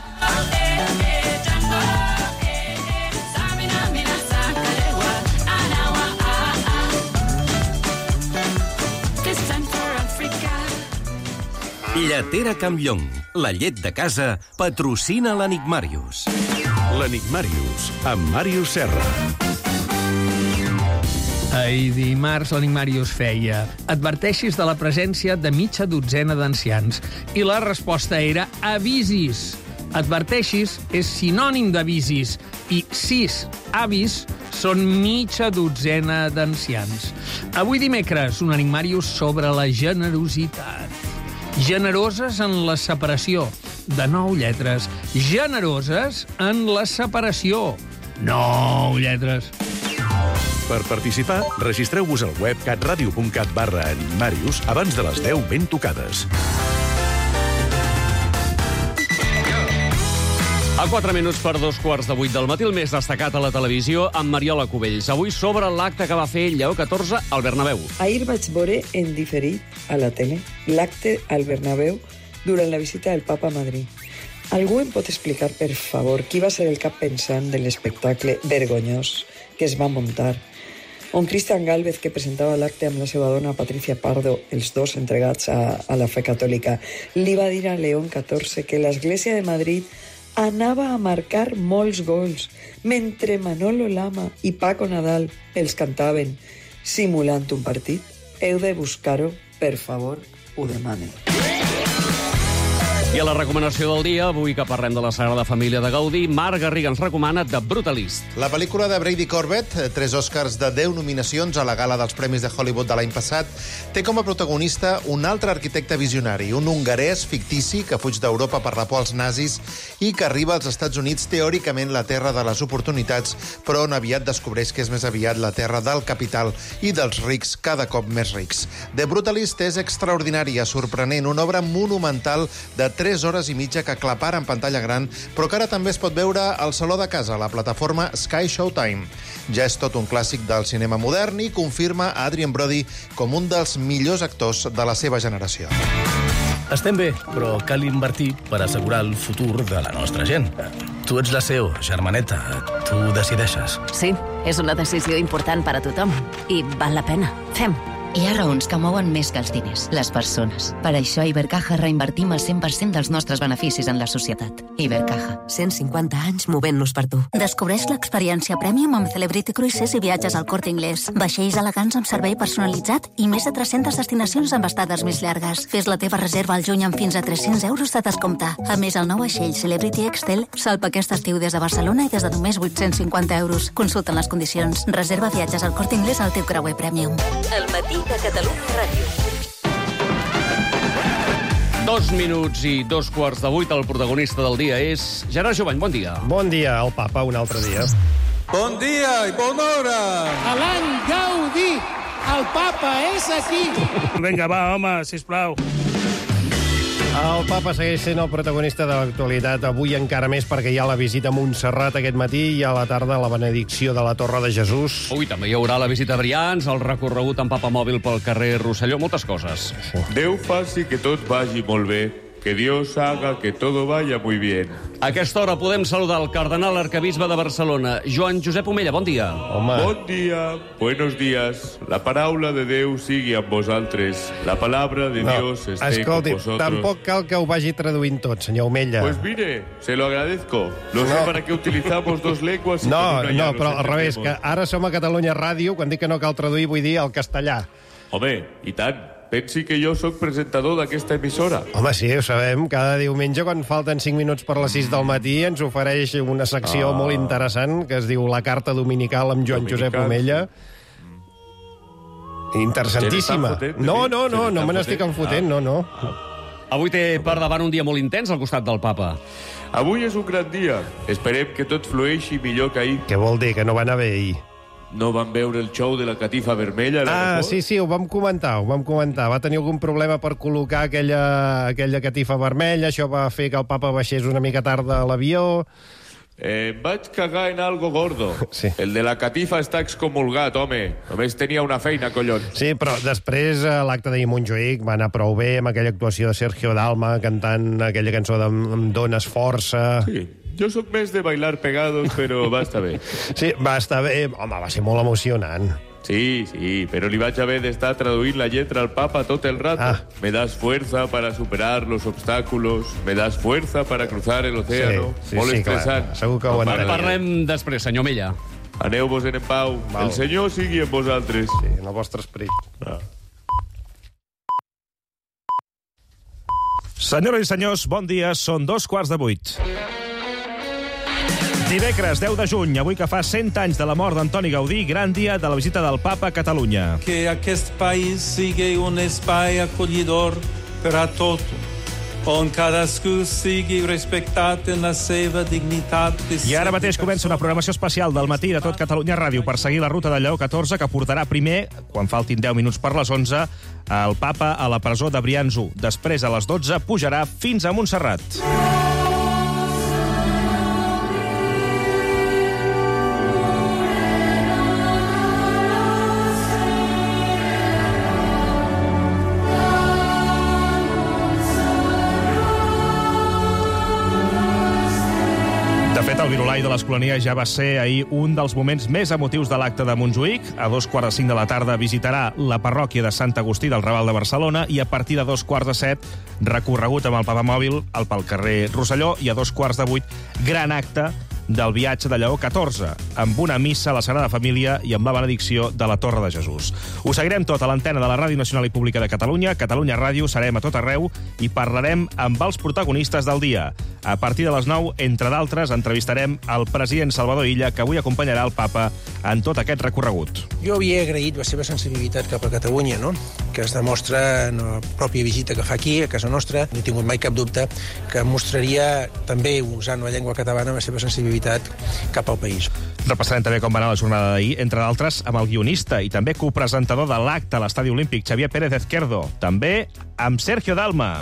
Lletera Campllong, la llet de casa, patrocina l'Enigmàrius. L'Enigmàrius, amb Màrius Serra. Ahir dimarts l'Enigmàrius feia: adverteixis de la presència de mitja dotzena d'ancians. I la resposta era avisis. Adverteixis és sinònim d'avisis i sis avis són mitja dotzena d'ancians. Avui dimecres, un Enigmàrius sobre la generositat. Generoses en la separació. De nou lletres. Generoses en la separació. Nou lletres. Per participar, registreu-vos al web catradio.cat barra Enigmàrius abans de les deu ben tocades. A quatre minuts per dos quarts de vuit del matí, el més destacat a la televisió amb Mariola Cubells. Avui sobre l'acte que va fer Lleó catorze al Bernabéu. Ahir vaig veure en diferit a la tele l'acte al Bernabéu durant la visita del Papa a Madrid. Algú em pot explicar, per favor, qui va ser el cap pensant de l'espectacle vergonyós que es va muntar, on Cristian Gálvez, que presentava l'acte amb la seva dona Patricia Pardo, els dos entregats a, a la fe catòlica, li va dir a León catorze que l'Església de Madrid anava a marcar molts gols, mentre Manolo Lama i Paco Nadal els cantaven simulant un partit. Heu de buscar-ho, per favor, ho demane. I a la recomanació del dia, avui que parlem de la Sagrada Família de Gaudí, Marc Garriga ens recomana The Brutalist. La pel·lícula de Brady Corbett, tres Oscars de deu nominacions a la gala dels Premis de Hollywood de l'any passat, té com a protagonista un altre arquitecte visionari, un hongarès fictici que fuig d'Europa per la por als nazis i que arriba als Estats Units, teòricament la terra de les oportunitats, però on aviat descobreix que és més aviat la terra del capital i dels rics cada cop més rics. The Brutalist és extraordinària, sorprenent, una obra monumental de tres hores i mitja que aclapara en pantalla gran, però que ara també es pot veure al saló de casa, a la plataforma Sky Showtime. Ja és tot un clàssic del cinema modern i confirma a Adrien Brody com un dels millors actors de la seva generació. Estem bé, però cal invertir per assegurar el futur de la nostra gent. Tu ets la C E O, germaneta. Tu decideixes. Sí, és una decisió important per a tothom. I val la pena. Fem. Hi ha raons que mouen més que els diners, les persones. Per això a Ibercaja reinvertim el cent per cent dels nostres beneficis en la societat. Ibercaja. cent cinquanta anys movent-nos per tu. Descobreix l'experiència Premium amb Celebrity Cruises i viatges al Corte Inglés. Vaixells elegants amb servei personalitzat i més de tres-centes destinacions amb estades més llargues. Fes la teva reserva al juny amb fins a tres-cents euros de descompte. A més, el nou vaixell Celebrity Excel salpa aquest estiu des de Barcelona i des de només vuit-cents cinquanta euros. Consulta les condicions. Reserva viatges al Corte Inglés al teu creuer Premium. El matí de Catalunya Ràdio. Dos minuts i dos quarts de vuit. El protagonista del dia és Gerard Jovany. Bon dia. Bon dia, el papa, un altre dia. Bon dia i bona hora. A l'any Gaudí, el papa és aquí. Vinga, va, home, sisplau. El papa segueix sent el protagonista de l'actualitat, avui encara més perquè hi ha la visita a Montserrat aquest matí i a la tarda la benedicció de la Torre de Jesús. Ui, també hi haurà la visita a Brians, el recorregut en papamòbil pel carrer Rosselló, moltes coses. Déu faci que tot vagi molt bé, que Dios haga que todo vaya muy bien. A aquesta hora podem saludar el cardenal arquebisbe de Barcelona, Joan Josep Omella. Bon dia. Home. Bon dia, buenos días. La paraula de Déu sigui amb vosaltres. La palabra de no, Dios esté escolti, con vosotros. Tampoc cal que ho vagi traduint tot, senyor Omella. Pues mire, se lo agradezco. No, no. sé para qué utilizamos dos lenguas. No, no, però al revés, que ara som a Catalunya Ràdio, quan dic que no cal traduir vull dir el castellà. Home, i tant. Pensi que jo sóc presentador d'aquesta emissora. Home, sí, ho sabem. Cada diumenge, quan falten cinc minuts per les sis del matí, ens ofereix una secció ah. molt interessant que es diu La Carta Dominical amb Joan Dominical. Josep Omella. Interessantíssima. Fotent, no, no, no, no me n'estic enfotent, no, no. Avui té per davant un dia molt intens al costat del papa. Avui és un gran dia. Esperem que tot flueixi millor que ahir. Què vol dir, que no va anar bé ahir? No van veure el show de la catifa vermella? Ah, sí, sí, ho vam comentar, ho vam comentar. Va tenir algun problema per col·locar aquella, aquella catifa vermella, això va fer que el papa baixés una mica tard a l'avió... Eh, vaig cagar en algo gordo. Sí. El de la catifa està excomulgat, home. Només tenia una feina, collons. Sí, però després l'acte d'ahir a Montjuïc va anar prou bé amb aquella actuació de Sergio Dalma cantant aquella cançó de Em dones força... Sí, jo sóc més de bailar pegados, però va estar bé. Sí, va estar bé. Home, va ser molt emocionant. Sí, sí, pero li vaig haver d'estar traduint la lletra al papa tot el rato. Ah. Me das fuerza para superar los obstáculos, me das fuerza para cruzar el océano. Sí, sí, Molt sí, estressant. clar. Segur que ho No, entenem. Parlem després, senyor Mella. Aneu-vos en pau. Val. El Senyor sigui amb vosaltres. Sí, en el vostre esperit. Ah. Senyores i senyors, bon dia. Són dos quarts de vuit. Dimecres, deu de juny, avui que fa cent anys de la mort d'Antoni Gaudí, gran dia de la visita del papa a Catalunya. Que aquest país sigui un espai acollidor per a tot, on cadascú sigui respectat en la seva dignitat. I ara mateix comença una programació especial del matí de Tot Catalunya Ràdio per seguir la ruta de Lleó catorze, que portarà primer, quan faltin deu minuts per les onze, el papa a la presó de Brians u. Després, a les dotze, pujarà fins a Montserrat. De fet, el virulai de l'Escolania ja va ser ahir un dels moments més emotius de l'acte de Montjuïc. A dos quarts de cinc de la tarda visitarà la parròquia de Sant Agustí del Raval de Barcelona i a partir de dos quarts de set, recorregut amb el papamòbil pel carrer Rosselló, i a dos quarts de vuit, gran acte del viatge de Lleó catorze, amb una missa a la Sagrada Família i amb la benedicció de la Torre de Jesús. Ho seguirem tot a l'antena de la Ràdio Nacional i Pública de Catalunya, Catalunya Ràdio, serem a tot arreu i parlarem amb els protagonistes del dia. A partir de les nou, entre d'altres, entrevistarem el president Salvador Illa, que avui acompanyarà el papa en tot aquest recorregut. Jo havia agraït la seva sensibilitat cap a Catalunya, no? Que es demostra en la pròpia visita que fa aquí, a casa nostra. No he tingut mai cap dubte que mostraria, també usant la llengua catalana, la seva sensibilitat cap al país. Repassarem també com va anar la jornada d'ahir, entre d'altres amb el guionista i també copresentador de l'acte a l'Estadi Olímpic, Xavier Pérez Ezquerdo. També amb Sergio Dalma.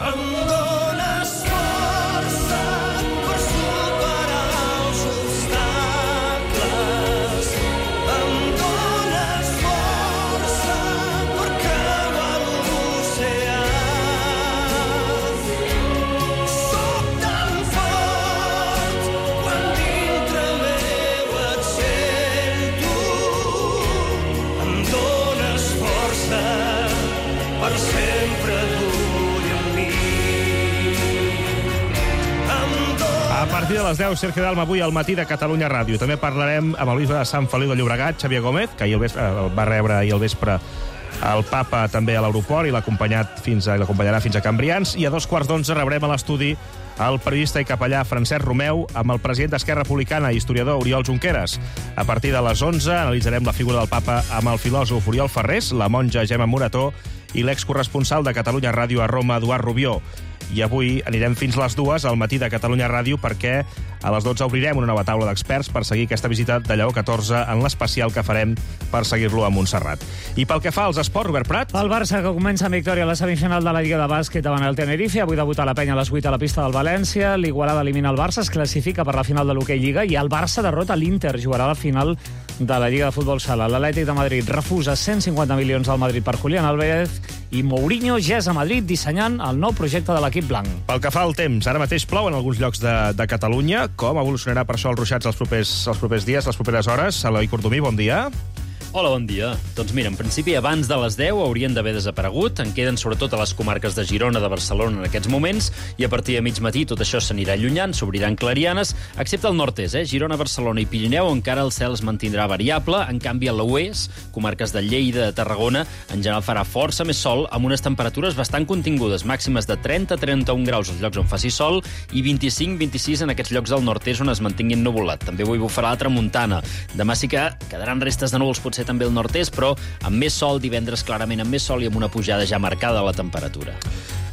A partir de les deu, Sergio Dalma, avui al matí de Catalunya Ràdio. També parlarem amb el bisbe de Sant Feliu de Llobregat, Xavier Gómez, que ahir el vespre, eh, va rebre ahir al vespre el papa també a l'aeroport i l'acompanyat fins a, l'acompanyarà fins a Cambrians. I a dos quarts d'onze rebrem a l'estudi el periodista i capellà Francesc Romeu amb el president d'Esquerra Republicana i historiador Oriol Junqueras. A partir de les onze analitzarem la figura del papa amb el filòsof Oriol Ferrés, la monja Gemma Morató i l'excorresponsal de Catalunya Ràdio a Roma, Eduard Rubió. I avui anirem fins les dues al matí de Catalunya Ràdio perquè a les dotze obrirem una nova taula d'experts per seguir aquesta visita de Lleó catorze en l'especial que farem per seguir-lo a Montserrat. I pel que fa als esports, Robert Prat... El Barça, que comença amb victòria a la semifinal de la Lliga de Bàsquet davant el Tenerife. Avui debuta la penya a les vuit a la pista del València. L'Igualada elimina el Barça, es classifica per la final de l'Hockey Lliga i el Barça derrota l'Inter. Jugarà la final de la Lliga de Futbol Sala. L'Atlètic de Madrid refusa cent cinquanta milions al Madrid per Julián Álvarez i Mourinho ja és a Madrid dissenyant el nou projecte de l'equip blanc. Pel que fa al temps, ara mateix plou en alguns llocs de, de Catalunya. Com evolucionarà per això els ruixats els propers, els propers dies, les properes hores? Eloi Cordomí, bon dia. Hola, bon dia. Doncs mira, en principi abans de les deu haurien d'haver desaparegut. En queden sobretot a les comarques de Girona, de Barcelona en aquests moments, i a partir de mig matí tot això s'anirà allunyant, s'obriran clarianes, excepte el nord-est, eh? Girona, Barcelona i Pirineu, encara el cel es mantindrà variable. En canvi, a l'oest, comarques de Lleida, de Tarragona, en general farà força més sol, amb unes temperatures bastant contingudes, màximes de trenta a trenta-un graus als llocs on faci sol i vint-i-cinc a vint-i-sis en aquests llocs del nord-est on es mantinguin nuvolat. També avui bufarà la tramuntana. Demà sí que quedaran restes de núvols, potser també al nord-est, però amb més sol, divendres clarament amb més sol i amb una pujada ja marcada a la temperatura.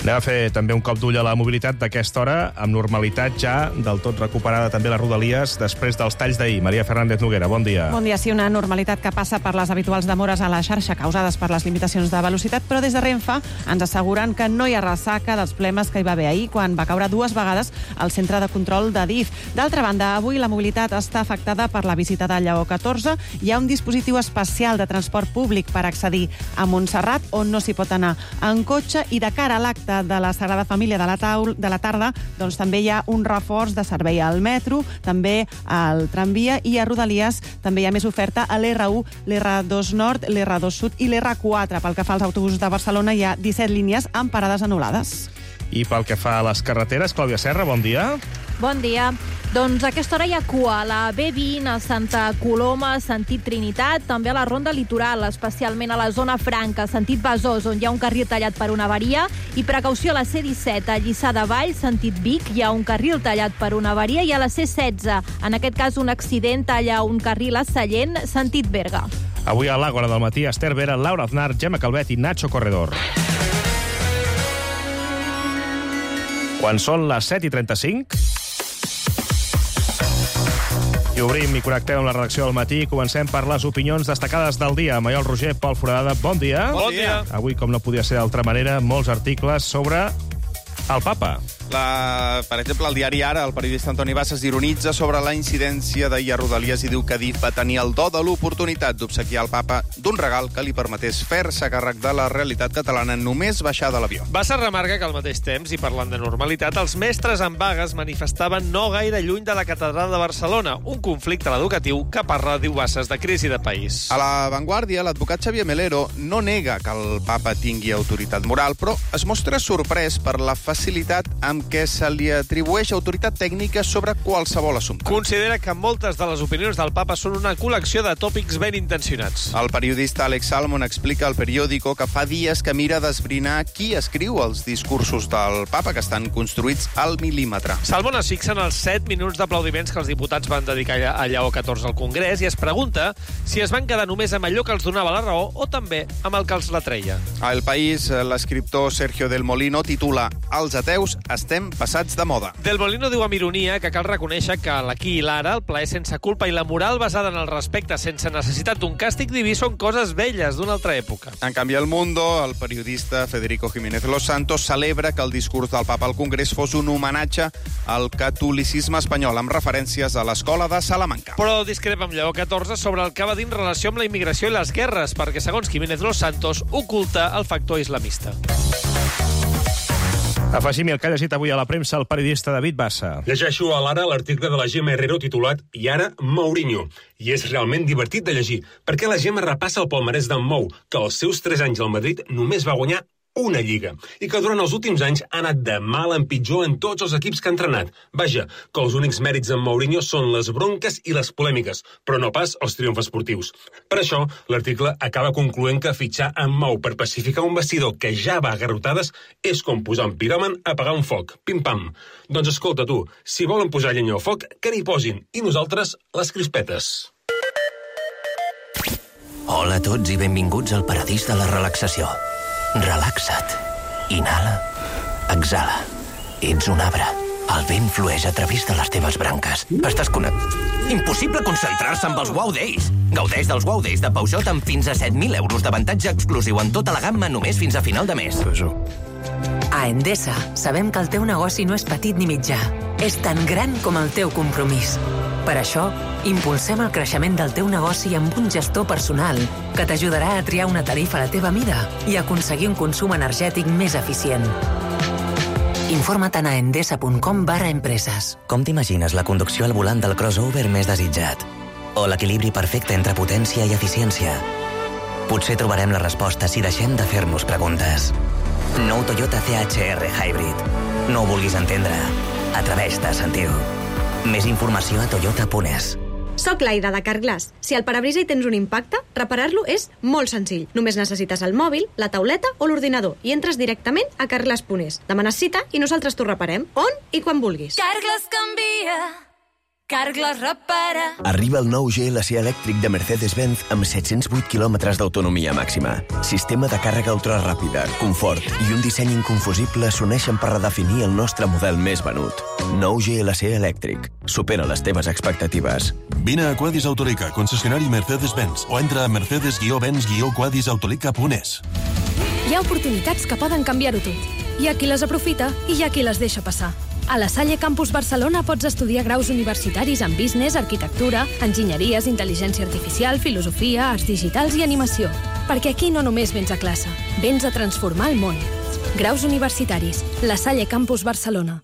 Anem a fer també un cop d'ull a la mobilitat d'aquesta hora, amb normalitat ja del tot recuperada també les Rodalies després dels talls d'ahir. Maria Fernández Noguera, bon dia. Bon dia, sí, una normalitat que passa per les habituals demores a la xarxa causades per les limitacions de velocitat, però des de Renfe ens asseguren que no hi ha ressaca dels problemes que hi va haver ahir quan va caure dues vegades al centre de control de D I F. D'altra banda, avui la mobilitat està afectada per la visita de Lleó catorze. Hi ha un dispositiu especial de transport públic per accedir a Montserrat, on no s'hi pot anar en cotxe, i de cara a l'acte de la Sagrada Família de la, taul, de la tarda, doncs també hi ha un reforç de servei al metro, també al tramvia, i a Rodalies també hi ha més oferta a l'R u, l'R dos Nord, l'R dos Sud i l'R quatre. Pel que fa als autobusos de Barcelona, hi ha disset línies amb parades anul·lades. I pel que fa a les carreteres, Clàudia Serra, bon dia. Bon dia. Doncs a aquesta hora hi ha cua a la B vint, a Santa Coloma, sentit Trinitat, també a la Ronda Litoral, especialment a la zona franca, sentit Besòs, on hi ha un carril tallat per una avaria, i precaució a la C disset, a Lliçà de Vall, sentit Vic, hi ha un carril tallat per una avaria, i a la C setze, en aquest cas un accident talla un carril a Sallent, sentit Berga. Avui a l'Àgora del matí, Esther Vera, Laura Aznar, Gemma Calvet i Nacho Corredor. Quan són les set i trenta-cinc... I obrim i connectem amb la redacció del matí. Comencem per les opinions destacades del dia. Maiol Roger, Pol Foradada, bon dia. Bon dia. Avui, com no podia ser d'altra manera, molts articles sobre el papa. La, per exemple, el diari Ara, el periodista Antoni Bassas ironitza sobre la incidència d'ahir a Rodalies i diu que D I F va tenir el do de l'oportunitat d'obsequiar el papa d'un regal que li permetés fer-se càrrec de la realitat catalana només baixar de l'avió. Bassas remarca que al mateix temps, i parlant de normalitat, els mestres en vagues manifestaven no gaire lluny de la catedral de Barcelona, un conflicte educatiu que parla, diu Bassas, de crisi de país. A La Vanguardia, l'advocat Xavier Melero no nega que el papa tingui autoritat moral, però es mostra sorprès per la facilitat amb què se li atribueix autoritat tècnica sobre qualsevol assumpte. Considera que moltes de les opinions del papa són una col·lecció de tòpics ben intencionats. El periodista Alex Salmon explica al periòdico que fa dies que mira d'esbrinar qui escriu els discursos del papa, que estan construïts al mil·límetre. Salmon es fixa en els set minuts d'aplaudiments que els diputats van dedicar a Lleó catorze al Congrés i es pregunta si es van quedar només amb allò que els donava la raó o també amb el que els la treia. A El País, l'escriptor Sergio del Molino titula «Els ateus estem passats de moda». Del Molino diu amb ironia que cal reconèixer que l'aquí i l'ara, el plaer sense culpa i la moral basada en el respecte sense necessitat d'un càstig diví són coses velles d'una altra època. En canvi, al Mundo, el periodista Federico Jiménez Los Santos celebra que el discurs del papa al Congrés fos un homenatge al catolicisme espanyol, amb referències a l'escola de Salamanca. Però discrepa amb Lleó catorze sobre el que va dir en relació amb la immigració i les guerres, perquè, segons Jiménez Los Santos, oculta el factor islamista. Afegim el que ha llegit avui a la premsa el periodista David Bassa. Llegeixo a l'Ara l'article de la Gemma Herrero titulat «I ara Mourinho». I és realment divertit de llegir, perquè la Gemma repassa el palmarès d'en Mou, que als seus tres anys al Madrid només va guanyar una lliga, i que durant els últims anys ha anat de mal en pitjor en tots els equips que ha entrenat. Vaja, que els únics mèrits en Mourinho són les bronques i les polèmiques, però no pas els triomfs esportius. Per això, l'article acaba concloent que fitxar en Mou per pacificar un vestidor que ja va a garrotades és com posar un piròman a apagar un foc. Pim-pam. Doncs escolta tu, si volen posar llenya al foc, que n'hi posin, i nosaltres les crispetes. Hola a tots i benvinguts al paradís de la relaxació. Relaxa't. Inhala. Exhala. Ets un arbre. El vent flueix a través de les teves branques. Estàs connectat. Impossible concentrar-se amb els Wow Days. Gaudeix dels Wow Days de Peugeot amb fins a set mil euros d'avantatge exclusiu en tota la gamma només fins a final de mes. A Endesa sabem que el teu negoci no és petit ni mitjà. És tan gran com el teu compromís. Per això, impulsem el creixement del teu negoci amb un gestor personal que t'ajudarà a triar una tarifa a la teva mida i aconseguir un consum energètic més eficient. Informa't a endesa punt com barra empreses. Com t'imagines la conducció al volant del crossover més desitjat? O l'equilibri perfecte entre potència i eficiència? Potser trobarem la resposta si deixem de fer-nos preguntes. Nou Toyota C H R Hybrid. No ho vulguis entendre. Atreveix-te a sentir-ho. Més informació a toyota punt es. Soc l'Aida de Carglass. Si al parabrisa hi tens un impacte, reparar-lo és molt senzill. Només necessites el mòbil, la tauleta o l'ordinador i entres directament a carglass punt es. Demanes cita i nosaltres t'ho reparem on i quan vulguis. Carglass canvia. Carglass repara. Arriba el nou G L C elèctric de Mercedes-Benz amb set-cents vuit quilòmetres d'autonomia màxima. Sistema de càrrega ultraràpida, confort i un disseny inconfusible s'uneixen per redefinir el nostre model més venut. Nou G L C elèctric. Supera les teves expectatives. Vine a Quadis Autolica, concessionari Mercedes-Benz, o entra a mercedes benz quadis autolica punt es. Hi ha oportunitats que poden canviar-ho tot. Hi ha qui les aprofita i hi ha qui les deixa passar. A la Salle Campus Barcelona pots estudiar graus universitaris en business, arquitectura, enginyeries, intel·ligència artificial, filosofia, arts digitals i animació. Perquè aquí no només vens a classe, vens a transformar el món. Graus universitaris. La Salle Campus Barcelona.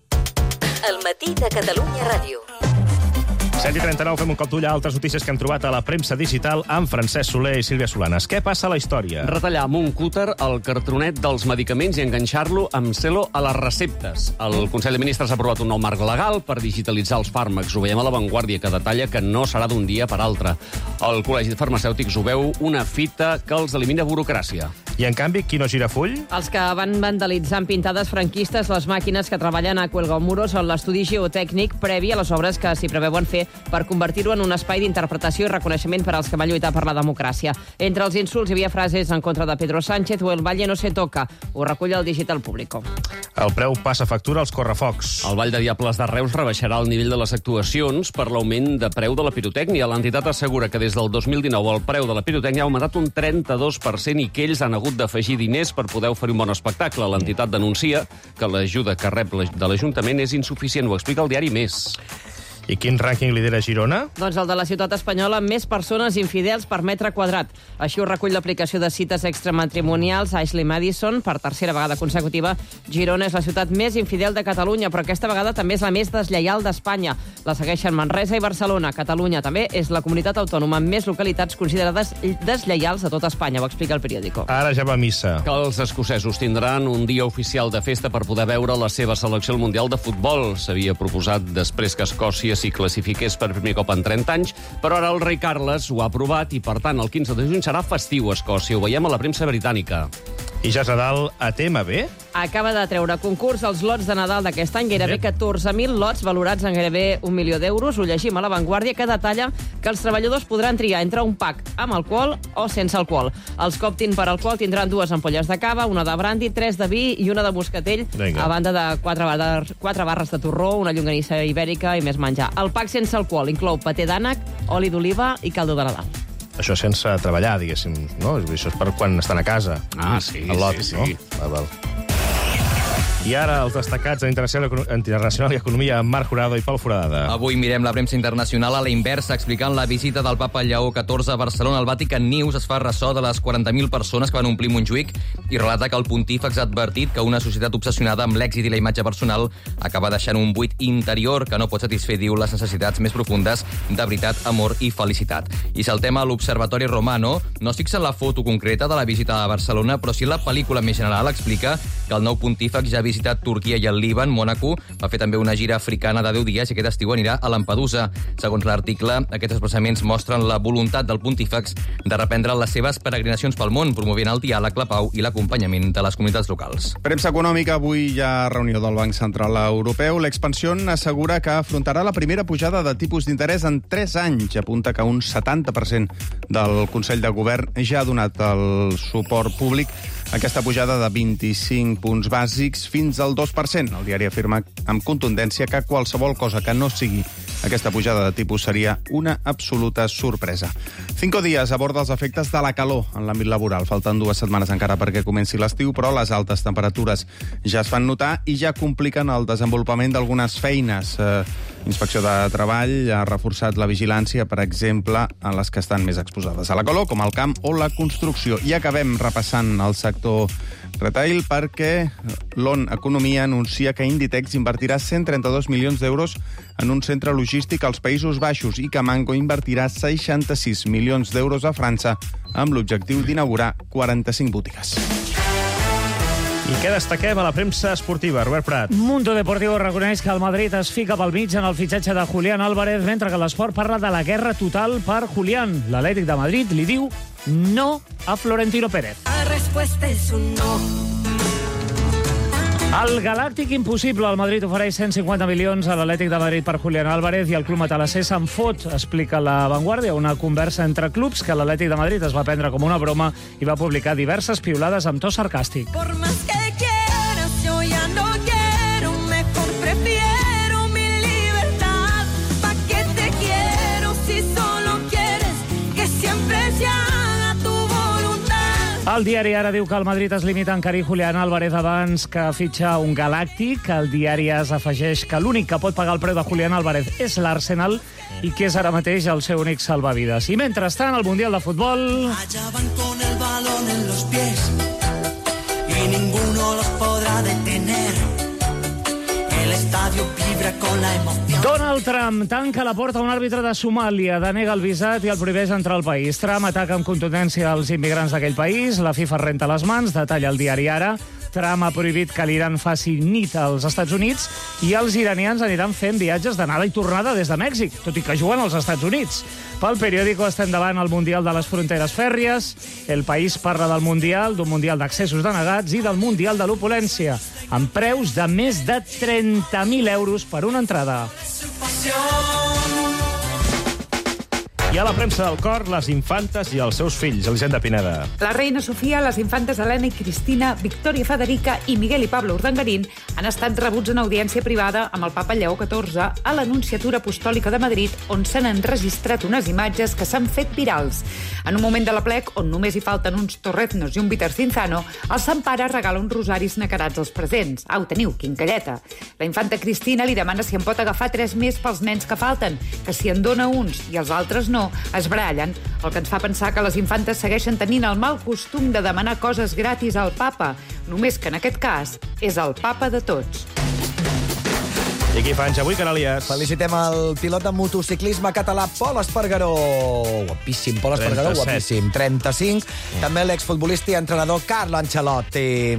El matí de Catalunya Ràdio. set i trenta-nou, fem un cop d'ull a altres notícies que hem trobat a la premsa digital amb Francesc Soler i Sílvia Solanes. Què passa a la història? Retallar amb un cúter el cartronet dels medicaments i enganxar-lo amb celo a les receptes. El Consell de Ministres ha aprovat un nou marc legal per digitalitzar els fàrmacs. Ho veiem a l'avantguàrdia, que detalla que no serà d'un dia per altre. El Col·legi de Farmacèutics ho veu una fita que els elimina burocràcia. I, en canvi, qui no gira full? Els que van vandalitzar amb pintades franquistes les màquines que treballen a Cuelgamuros en l'estudi geotècnic previ a les obres que s'hi preveuen fer per convertir-ho en un espai d'interpretació i reconeixement per als que van lluitar per la democràcia. Entre els insults hi havia frases en contra de Pedro Sánchez o el Valle no se toca. Ho recull el Digital Público. El preu passa factura als correfocs. El Vall de Diables de Reus rebaixarà el nivell de les actuacions per l'augment de preu de la pirotècnia. L'entitat assegura que des del dos mil dinou el preu de la pirotècnia ha augmentat un trenta-dos per cent i que ells han hagut d'afegir diners per poder oferir un bon espectacle. L'entitat denuncia que l'ajuda que rep de l'Ajuntament és insuficient. Ho explica el diari Més. I quin rànquing lidera Girona? Doncs el de la ciutat espanyola amb més persones infidels per metre quadrat. Així ho recull l'aplicació de cites extramatrimonials Ashley Madison. Per tercera vegada consecutiva, Girona és la ciutat més infidel de Catalunya, però aquesta vegada també és la més deslleial d'Espanya. La segueixen Manresa i Barcelona. Catalunya també és la comunitat autònoma amb més localitats considerades deslleials de tot Espanya, ho explica el periòdico. Ara ja va a missa. Que els escocesos tindran un dia oficial de festa per poder veure la seva selecció al Mundial de Futbol. S'havia proposat després que Escòcia s'hi classifiqués per primer cop en trenta anys, però ara el rei Carles ho ha aprovat i, per tant, el quinze de juny serà festiu a Escòcia. Ho veiem a la premsa britànica. I ja és Nadal a T M B? Acaba de treure a concurs els lots de Nadal d'aquest any, gairebé catorze mil lots valorats en gairebé un milió d'euros. Ho llegim a l'avantguàrdia, que detalla que els treballadors podran triar entre un pack amb alcohol o sense alcohol. Els que optin per alcohol tindran dues ampolles de cava, una de brandy, tres de vi i una de moscatell, Venga. a banda de quatre, bar quatre barres de torró, una llonganissa ibèrica i més menjar. El pack sense alcohol inclou paté d'ànec, oli d'oliva i caldo de Nadal. Això sense treballar, diguéssim, no? Això és per quan estan a casa. Ah, sí, el lot, sí, sí. No? Val, val. I ara els destacats en Internacional i Economia amb Marc Jurado i Pol Foradada. Avui mirem la premsa internacional a la inversa, explicant la visita del papa Lleó catorze a Barcelona. El Vatican News es fa ressò de les quaranta mil persones que van omplir Montjuïc i relata que el pontífex ha advertit que una societat obsessionada amb l'èxit i la imatge personal acaba deixant un buit interior que no pot satisfer, diu, les necessitats més profundes de veritat, amor i felicitat. I saltem a l'Observatori Romano. No es fixa en la foto concreta de la visita a Barcelona, però sí en la pel·lícula més general explica que el nou pontífex ja ha visitat Turquia i el Líban. Mònaco va fer també una gira africana de deu dies i aquest estiu anirà a Lampedusa. Segons l'article, aquests desplaçaments mostren la voluntat del pontífex de reprendre les seves peregrinacions pel món, promovent el diàleg, la pau i l'acompanyament de les comunitats locals. Premsa econòmica. Avui hi ha reunió del Banc Central Europeu. L'Expansión assegura que afrontarà la primera pujada de tipus d'interès en tres anys. Apunta que un setanta per cent del Consell de Govern ja ha donat el suport públic a aquesta pujada de vint-i-cinc punts bàsics fins al dos per cent. El diari afirma amb contundència que qualsevol cosa que no sigui aquesta pujada de tipus seria una absoluta sorpresa. Cinco dies aborda els efectes de la calor en l'àmbit laboral. Falten dues setmanes encara perquè comenci l'estiu, però les altes temperatures ja es fan notar i ja compliquen el desenvolupament d'algunes feines. Eh, Inspecció de Treball ha reforçat la vigilància, per exemple, a les que estan més exposades a la calor, com el camp o la construcció. I acabem repassant el sector retail perquè l'On Economia anuncia que Inditex invertirà cent trenta-dos milions d'euros en un centre logístic als Països Baixos i que Mango invertirà seixanta-sis milions d'euros a França amb l'objectiu d'inaugurar quaranta-cinc botigues. I què destaquem a la premsa esportiva, Robert Prat? Mundo Deportivo reconeix que el Madrid es fica pel mig en el fitxatge de Julián Álvarez, mentre que l'Esport parla de la guerra total per Julián. L'Atlètic de Madrid li diu no a Florentino Pérez. La respuesta es un no. El galàctic impossible. El Madrid ofereix cent cinquanta milions a l'Atlètic de Madrid per Julián Álvarez i el club matalasser se'n fot, explica La Vanguardia, una conversa entre clubs que l'Atlètic de Madrid es va prendre com una broma i va publicar diverses piulades amb to sarcàstic. Por más que quieras, yo ya no quiero, mejor prefiero mi libertad. ¿Pa' qué te quiero si solo quieres que siempre se haga tu voluntad? El diari Ara diu que el Madrid es limita a encarir Julián Álvarez abans que fitxa un galàctic. El diari As afegeix que l'únic que pot pagar el preu de Julián Álvarez és l'Arsenal i que és ara mateix el seu únic salvavides. I mentrestant, al Mundial de Futbol... Allá van con el balón en los pies y ninguno los podrá detener. El estadio vibra con la emoción. Donald Trump tanca la porta a un àrbitre de Somàlia, denega el visat i el prohibeix entrar al país. Trump ataca amb contundència els immigrants d'aquell país, la FIFA renta les mans, detalla el diari Ara. Trump ha prohibit que l'Iran faci nit als Estats Units i els iranians aniran fent viatges d'anada i tornada des de Mèxic, tot i que juguen als Estats Units. Pel periòdico estem davant el Mundial de les Fronteres Fèrries, El País parla del Mundial, d'un Mundial d'accessos denegats i del Mundial de l'Opulència, amb preus de més de trenta mil euros per una entrada. I a la premsa del cor, les infantes i els seus fills. Elisenda Pineda. La reina Sofia, les infantes Helena i Cristina, Victòria Federica i Miguel i Pablo Urdangarín han estat rebuts en audiència privada amb el papa Lleó catorze a l'Anunciatura Apostòlica de Madrid, on s'han enregistrat unes imatges que s'han fet virals. En un moment de l'aplec, on només hi falten uns torreznos i un bitter cinzano, el Sant Pare regala uns rosaris nacarats als presents. Au, teniu, quincalleta. La infanta Cristina li demana si en pot agafar tres més pels nens que falten, que si en dona uns i els altres no, es barallen, el que ens fa pensar que les infantes segueixen tenint el mal costum de demanar coses gratis al papa, només que en aquest cas és el papa de tots. I qui fa anys avui, Canalies? Felicitem el pilot de motociclisme català Pol Espargaró. Guapíssim, Pol Espargaró, guapíssim. trenta-cinc. També l'exfutbolista i entrenador Carlo Ancelotti.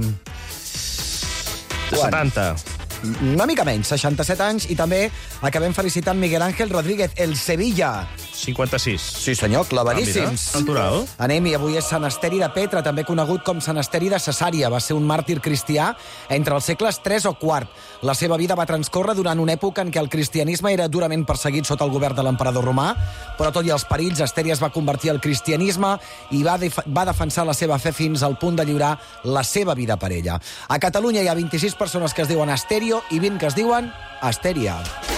setanta. Una mica menys, seixanta-set anys, i també acabem felicitant Miguel Ángel Rodríguez, el Sevilla. cinquanta-sis. Sí, senyor, clavadíssims. Ah, natural. Anem, i avui és Sant Esteri de Petra, també conegut com Sant Esteri de Cesària. Va ser un màrtir cristià entre els segles tres o quart. La seva vida va transcórrer durant una època en què el cristianisme era durament perseguit sota el govern de l'emperador romà, però tot i els perills, Esteri es va convertir al cristianisme i va, def va defensar la seva fe fins al punt de lliurar la seva vida per ella. A Catalunya hi ha vint-i-sis persones que es diuen Asterio i vint que es diuen Astèria.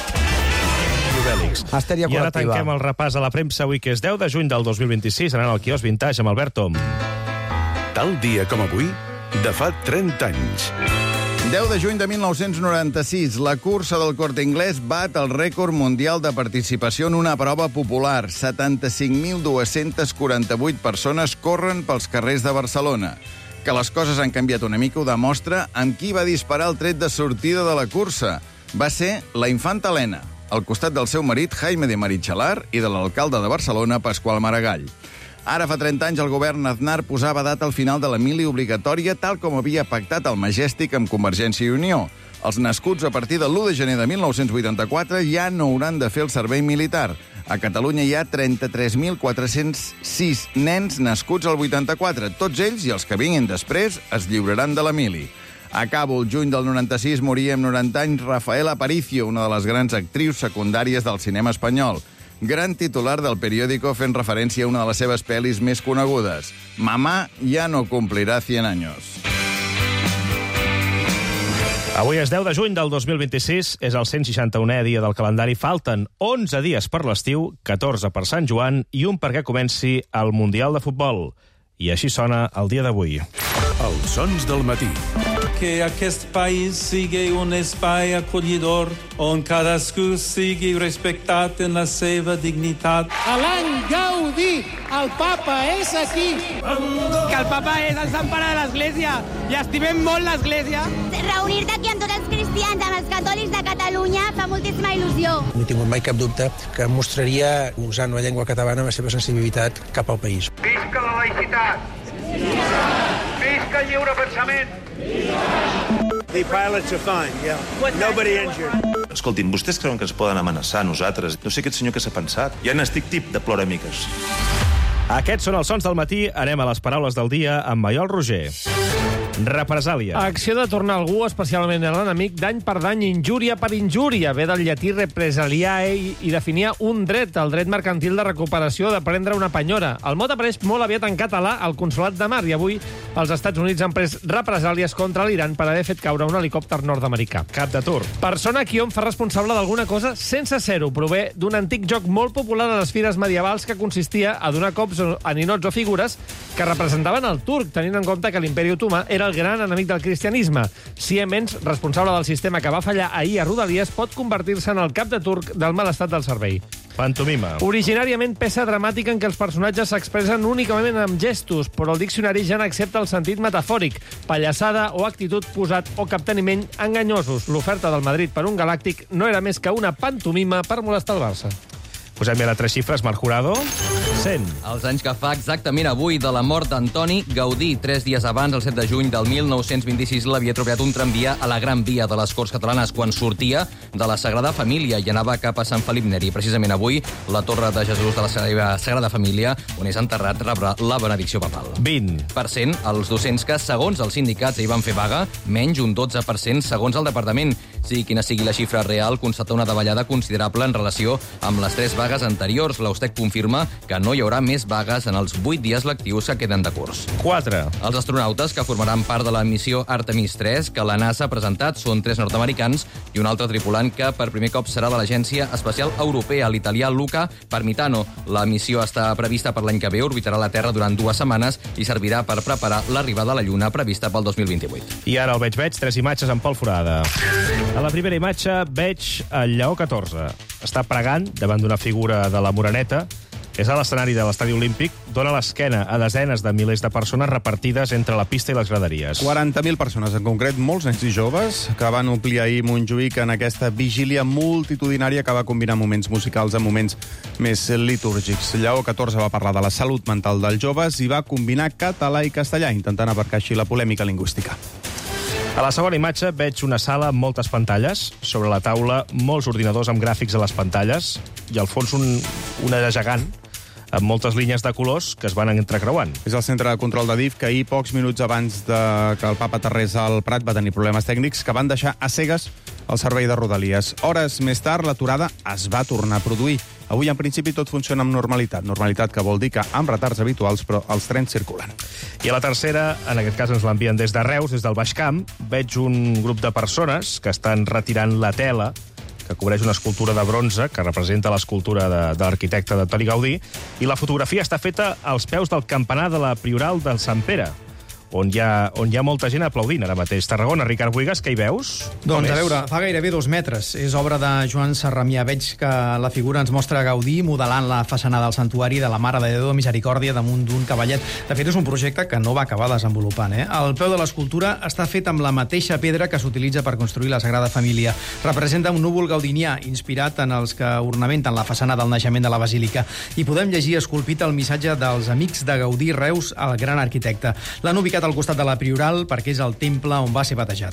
Astèria I ara col·lectiva. tanquem el repàs a la premsa avui, que és deu de juny del dos mil vint-i-sis, anant al quiosc Vintage amb Albert Tom. Tal dia com avui, de fa trenta anys. deu de juny de mil nou-cents noranta-sis, la cursa del Corte Inglés bat el rècord mundial de participació en una prova popular. setanta-cinc mil dos-cents quaranta-vuit persones corren pels carrers de Barcelona. Que les coses han canviat una mica ho demostra amb qui va disparar el tret de sortida de la cursa. Va ser la infanta Helena, al costat del seu marit Jaime de Marichalar i de l'alcalde de Barcelona, Pasqual Maragall. Ara fa trenta anys el govern Aznar posava data al final de la mili obligatòria, tal com havia pactat el Majestic amb Convergència i Unió. Els nascuts a partir de l'u de gener de mil nou-cents vuitanta-quatre ja no hauran de fer el servei militar. A Catalunya hi ha trenta-tres mil quatre-cents sis nens nascuts al vuitanta-quatre. Tots ells i els que vinguin després es lliuraran de la mili. Acabo, el juny del noranta-sis moria amb noranta anys Rafael Aparicio, una de les grans actrius secundàries del cinema espanyol. Gran titular del periòdico fent referència a una de les seves pel·lis més conegudes. Mamá ya no cumplirá cien años. Avui és deu de juny del dos mil vint-i-sis, és el cent seixanta-unè dia del calendari. Falten onze dies per l'estiu, catorze per Sant Joan i un perquè comenci el Mundial de Futbol. I així sona el dia d'avui. Els sons del matí. Que aquest país sigui un espai acollidor on cadascú sigui respectat en la seva dignitat. L'any Gaudí, el papa és aquí. Que el papa és el sant pare de l'Església i estimem molt l'Església. Reunir-te aquí amb tots els cristians, amb els catòlics de Catalunya, fa moltíssima il·lusió. No he tingut mai cap dubte que mostraria, usant la llengua catalana, la seva sensibilitat cap al país. Visca la laïcitat! Visca el lliure pensament! The pilots are fine, yeah. Nobody injured. Escoltin, vostès creuen que ens poden amenaçar a nosaltres? No sé aquest senyor què s'ha pensat. Ja n'estic tip de ploramiques. Aquests són els sons del matí. Anem a les paraules del dia amb Maiol Roger. Represàlia. Acció de tornar algú, especialment a l'enemic, dany per dany, injúria per injúria. Ve del llatí represaliae i, i definia un dret, el dret mercantil de recuperació de prendre una penyora. El mot apareix molt aviat en català al Consolat de Mar i avui els Estats Units han pres represàlies contra l'Iran per haver fet caure un helicòpter nord-americà. Cap de Turc. Persona a qui hom fa responsable d'alguna cosa sense ser-ho. Prové d'un antic joc molt popular a les fires medievals que consistia a donar cops a ninots o figures que representaven el turc, tenint en compte que l'imperi otomà era el gran enemic del cristianisme. Siemens, responsable del sistema que va fallar ahir a Rodalies, pot convertir-se en el cap de turc del mal estat del servei. Pantomima. Originàriament peça dramàtica en què els personatges s'expressen únicament amb gestos, però el diccionari ja n'accepta el sentit metafòric, pallassada o actitud posat o capteniment enganyosos. L'oferta del Madrid per un galàctic no era més que una pantomima per molestar el Barça. Posem ja la tres xifres, Marc Jurado. cent. Els anys que fa exactament avui de la mort d'Antoni Gaudí. Tres dies abans, el set de juny del mil nou-cents vint-i-sis, l'havia trobat un tramvia a la Gran Via de les Corts Catalanes quan sortia de la Sagrada Família i anava cap a Sant Felip Neri. Precisament avui, la Torre de Jesús de la Sagrada Família, on és enterrat, rebrà la benedicció papal. vint per cent els docents que, segons els sindicats, hi van fer vaga, menys un dotze per cent segons el departament. Sigui quina sigui la xifra real, constata una davallada considerable en relació amb les tres vagues anteriors. L'Austec confirma que no hi haurà més vagues en els vuit dies lectius que queden de curs. quatre. Els astronautes que formaran part de la missió Artemis tres, que la NASA ha presentat, són tres nord-americans i un altre tripulant que per primer cop serà de l'Agència Espacial Europea, l'italià Luca Parmitano. La missió està prevista per l'any que ve, orbitarà la Terra durant dues setmanes i servirà per preparar l'arribada a la Lluna prevista pel dos mil vint-i-vuit. I ara el veig veig, tres imatges amb Pol Forada. A la primera imatge veig el Lleó catorze. Està pregant davant d'una figura de la Moreneta. És a l'escenari de l'Estadi Olímpic, dona l'esquena a desenes de milers de persones repartides entre la pista i les graderies. quaranta mil persones, en concret, molts nens i joves, que van omplir ahir Montjuïc en aquesta vigília multitudinària que va combinar moments musicals amb moments més litúrgics. Lleó catorze va parlar de la salut mental dels joves i va combinar català i castellà, intentant aparcar així la polèmica lingüística. A la segona imatge veig una sala amb moltes pantalles. Sobre la taula, molts ordinadors amb gràfics a les pantalles i al fons un, una de gegant amb moltes línies de colors que es van entrecreuant. És el centre de control de D I F que ahir, pocs minuts abans de que el papa aterrés al Prat, va tenir problemes tècnics que van deixar a cegues el servei de Rodalies. Hores més tard, l'aturada es va tornar a produir. Avui, en principi, tot funciona amb normalitat. Normalitat que vol dir que amb retards habituals, però els trens circulen. I a la tercera, en aquest cas ens l'envien des de Reus, des del Baix Camp, veig un grup de persones que estan retirant la tela que cobreix una escultura de bronze que representa l'escultura de, de l'arquitecte Antoni Gaudí, i la fotografia està feta als peus del campanar de la Prioral del Sant Pere, on hi ha, on hi ha molta gent aplaudint ara mateix. Tarragona, Ricard Buigas, què hi veus? Doncs, a veure, fa gairebé dos metres. És obra de Joan Sarramià. Veig que la figura ens mostra Gaudí modelant la façana del santuari de la Mare de Déu de Misericòrdia damunt d'un cavallet. De fet, és un projecte que no va acabar desenvolupant. Eh? El peu de l'escultura està fet amb la mateixa pedra que s'utilitza per construir la Sagrada Família. Representa un núvol gaudinià, inspirat en els que ornamenten la façana del naixement de la Basílica. I podem llegir esculpit el missatge dels amics de Gaudí Reus al gran arquitecte. L'han ubicat al costat de la Prioral perquè és el temple on va ser batejat.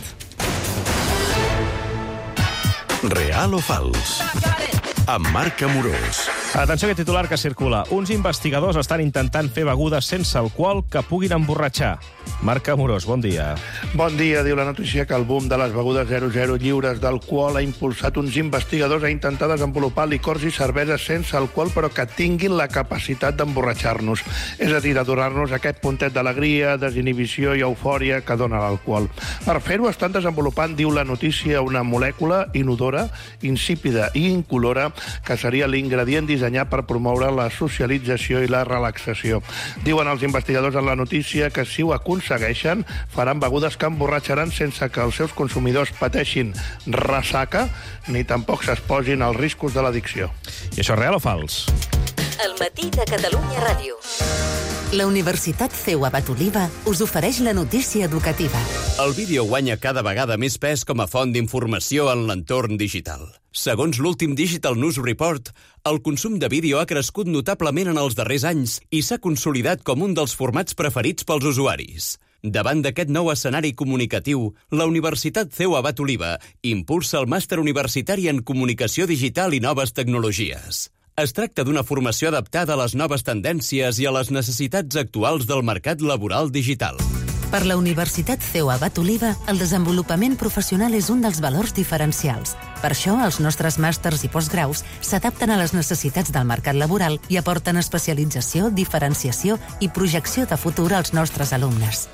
Real o fals? Amb Marc Amorós. Atenció a aquest titular que circula. Uns investigadors estan intentant fer begudes sense alcohol que puguin emborratxar. Marc Amorós, bon dia. Bon dia. Diu la notícia que el boom de les begudes zero zero lliures d'alcohol ha impulsat uns investigadors a intentar desenvolupar licors i cerveses sense alcohol però que tinguin la capacitat d'emborratxar-nos. És a dir, de donar-nos aquest puntet d'alegria, desinhibició i eufòria que dona l'alcohol. Per fer-ho estan desenvolupant, diu la notícia, una molècula inodora, insípida i incolora que seria l'ingredient dissenyat per promoure la socialització i la relaxació. Diuen els investigadors en la notícia que si ho aconsegueixen faran begudes que emborratxaran sense que els seus consumidors pateixin ressaca ni tampoc s'exposin als riscos de l'addicció. I això és real o fals? El matí de Catalunya Ràdio. La Universitat C E U Abat Oliva us ofereix la notícia educativa. El vídeo guanya cada vegada més pes com a font d'informació en l'entorn digital. Segons l'últim Digital News Report, el consum de vídeo ha crescut notablement en els darrers anys i s'ha consolidat com un dels formats preferits pels usuaris. Davant d'aquest nou escenari comunicatiu, la Universitat C E U Abat Oliva impulsa el màster universitari en comunicació digital i noves tecnologies. Es tracta d'una formació adaptada a les noves tendències i a les necessitats actuals del mercat laboral digital. Per la Universitat C E U Abat Oliva, el desenvolupament professional és un dels valors diferencials. Per això, els nostres màsters i postgraus s'adapten a les necessitats del mercat laboral i aporten especialització, diferenciació i projecció de futur als nostres alumnes.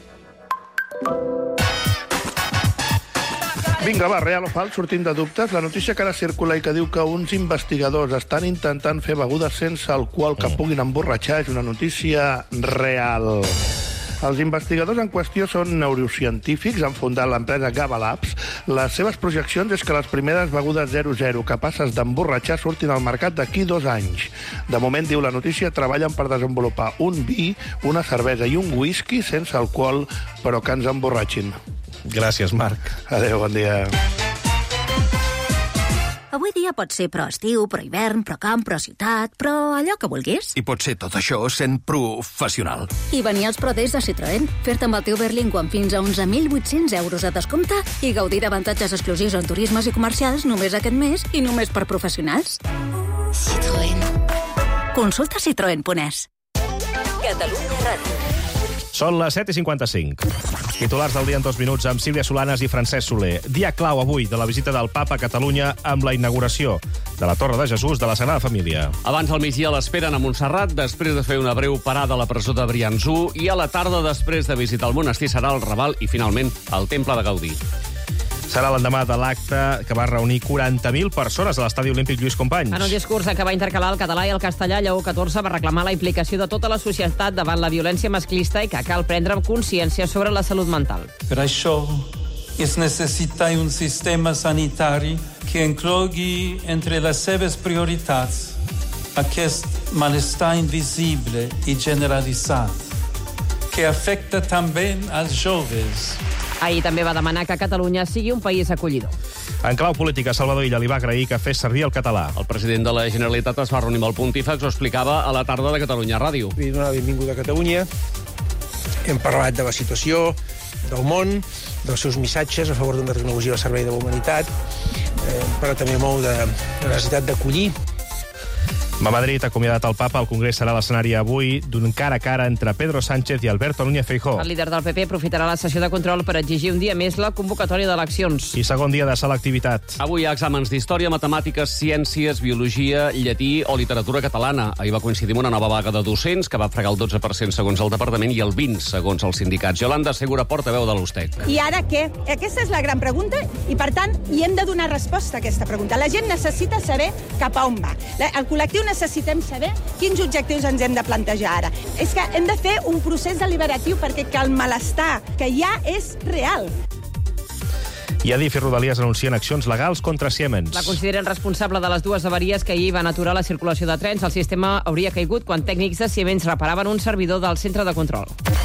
Vinga, va, real o fals, sortint de dubtes. La notícia que ara circula i que diu que uns investigadors estan intentant fer begudes sense alcohol que puguin emborratxar és una notícia real. Els investigadors en qüestió són neurocientífics, han fundat l'empresa GABA Labs. Les seves projeccions és que les primeres begudes zero zero capaces d'emborratxar surtin al mercat d'aquí dos anys. De moment, diu la notícia, treballen per desenvolupar un vi, una cervesa i un whisky sense alcohol, però que ens emborratxin. Gràcies, Marc. Adéu, bon dia. Avui dia pot ser pro estiu, pro hivern, pro camp, pro ciutat, però allò que vulguis. I pot ser tot això sent professional. I venir als Pro Days de Citroën, fer-te amb el teu Berlingo amb fins a onze mil vuit-cents euros de descompte i gaudir d'avantatges exclusius en turismes i comercials només aquest mes i només per professionals. Citroën. Consulta citroen punt es. Catalunya Ràdio. Són les set i cinquanta-cinc. Titulars del dia en dos minuts amb Sílvia Solanas i Francesc Soler. Dia clau avui de la visita del Papa a Catalunya amb la inauguració de la Torre de Jesús de la Sagrada Família. Abans al migdia l'esperen a Montserrat, després de fer una breu parada a la presó de Briançó i a la tarda, després de visitar el monestir, serà el Raval i, finalment, el Temple de Gaudí. Serà l'endemà de l'acte que va reunir quaranta mil persones a l'Estadi Olímpic Lluís Companys. En un discurs que va intercalar el català i el castellà, Lleó catorze va reclamar la implicació de tota la societat davant la violència masclista i que cal prendre consciència sobre la salut mental. Per això es necessita un sistema sanitari que inclogui entre les seves prioritats aquest malestar invisible i generalitzat que afecta també als joves. Ahir també va demanar que Catalunya sigui un país acollidor. En clau política, Salvador Illa li va agrair que fes servir el català. El president de la Generalitat es va reunir amb el pontífex, ho explicava a la tarda de Catalunya Ràdio. Vull donar la benvinguda a Catalunya. Hem parlat de la situació, del món, dels seus missatges a favor d'una tecnologia al servei de la humanitat, eh, però també molt de la necessitat d'acollir. A Madrid, acomiadat el papa, el Congrés serà l'escenari avui d'un cara a cara entre Pedro Sánchez i Alberto Núñez Feijóo. El líder del P P aprofitarà la sessió de control per exigir un dia més la convocatòria d'eleccions. I segon dia de selectivitat. Avui hi ha exàmens d'història, matemàtiques, ciències, biologia, llatí o literatura catalana. Ahir va coincidir amb una nova vaga de docents que va fregar el dotze per cent segons el departament i el vint segons els sindicats. Yolanda Segura, portaveu de l'Ustec. I ara què? Aquesta és la gran pregunta i, per tant, hi hem de donar resposta a aquesta pregunta. La gent necessita saber cap a on va. El col·lectiu necessitem saber quins objectius ens hem de plantejar ara. És que hem de fer un procés deliberatiu perquè que el malestar que hi ha és real. I Adif i Rodalies anuncien accions legals contra Siemens. La consideren responsable de les dues avaries que ahir van aturar la circulació de trens. El sistema hauria caigut quan tècnics de Siemens reparaven un servidor del centre de control.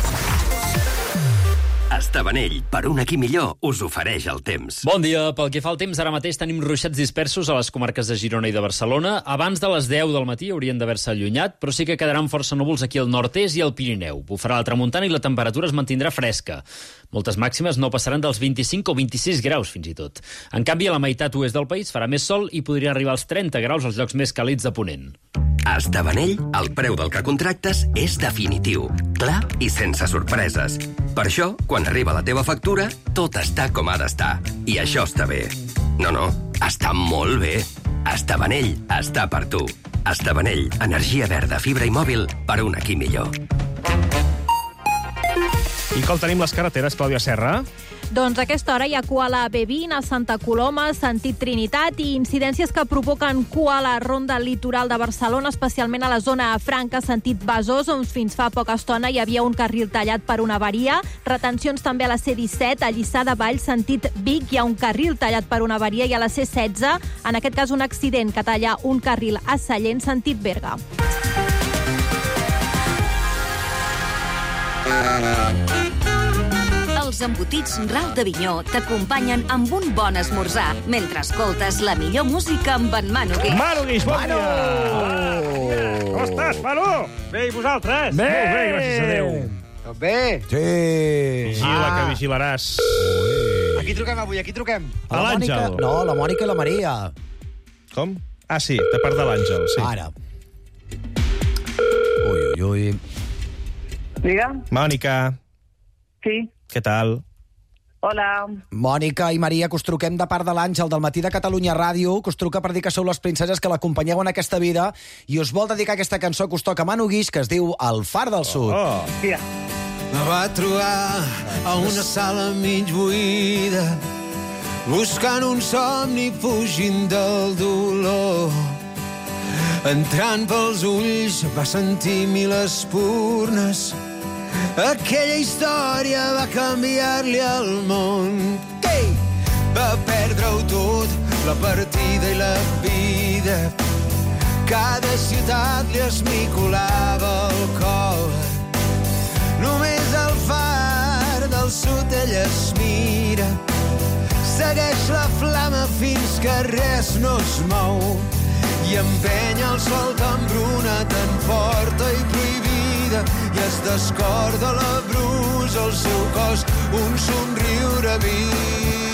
Estavanell, per un aquí millor, us ofereix el temps. Bon dia. Pel que fa al temps, ara mateix tenim ruixats dispersos a les comarques de Girona i de Barcelona. Abans de les deu del matí haurien d'haver-se allunyat, però sí que quedaran força núvols aquí al nord-est i al Pirineu. Bufarà la tramuntana i la temperatura es mantindrà fresca. Moltes màximes no passaran dels vint-i-cinc o vint-i-sis graus, fins i tot. En canvi, a la meitat oest del país farà més sol i podria arribar als trenta graus als llocs més càlids de Ponent. A Estavanell, el preu del que contractes és definitiu, clar i sense sorpreses. Per això, quan arriba la teva factura, tot està com ha d'estar. I això està bé. No, no, està molt bé. Estavanell està per tu. Estavanell, energia verda, fibra i mòbil per un aquí millor. I com tenim les carreteres, Clàudia Serra? Doncs a aquesta hora hi ha cua a la B vint, a Santa Coloma, sentit Trinitat, i incidències que provoquen cua a la ronda litoral de Barcelona, especialment a la zona franca, sentit Besòs, on fins fa poca estona hi havia un carril tallat per una avaria. Retencions també a la C disset, a Lliçà de Vall, sentit Vic, hi ha un carril tallat per una avaria, i a la C setze, en aquest cas un accident que talla un carril a Sallent, sentit Berga. Els embotits Ral d'Avinyó t'acompanyen amb un bon esmorzar mentre escoltes la millor música amb en Manu Guix. Manu Guix, bon dia! Com estàs, Manu? Bé, i vosaltres? Bé! Molt bé, gràcies a Déu. Tot bé? Sí! Vigila, ah. que vigilaràs. Ui. Aquí truquem avui, aquí truquem. A l'Àngel. No, la Mònica i la Maria. Com? Ah, sí, de part de l'Àngel, sí. Ara. Ui, ui, ui. Diga. Mònica. Sí. Què tal? Hola. Mònica i Maria, que us truquem de part de l'Àngel del Matí de Catalunya Ràdio, que us truca per dir que sou les princeses que l'acompanyeu en aquesta vida i us vol dedicar aquesta cançó que us toca a Manu Guix, que es diu El far del sud. Oh. Yeah. Me va trobar a una sala mig buida, buscant un somni fugint del dolor. Entrant pels ulls va sentir mil espurnes. Aquella història va canviar-li el món. Ei! Va perdre-ho tot, la partida i la vida. Cada ciutat li esmicolava el cor. Només el far del sud ell es mira. Segueix la flama fins que res no es mou. I empenya el sol tan bruna, tan forta i prohibida, i es descorda la brusa al seu cos un somriure viu.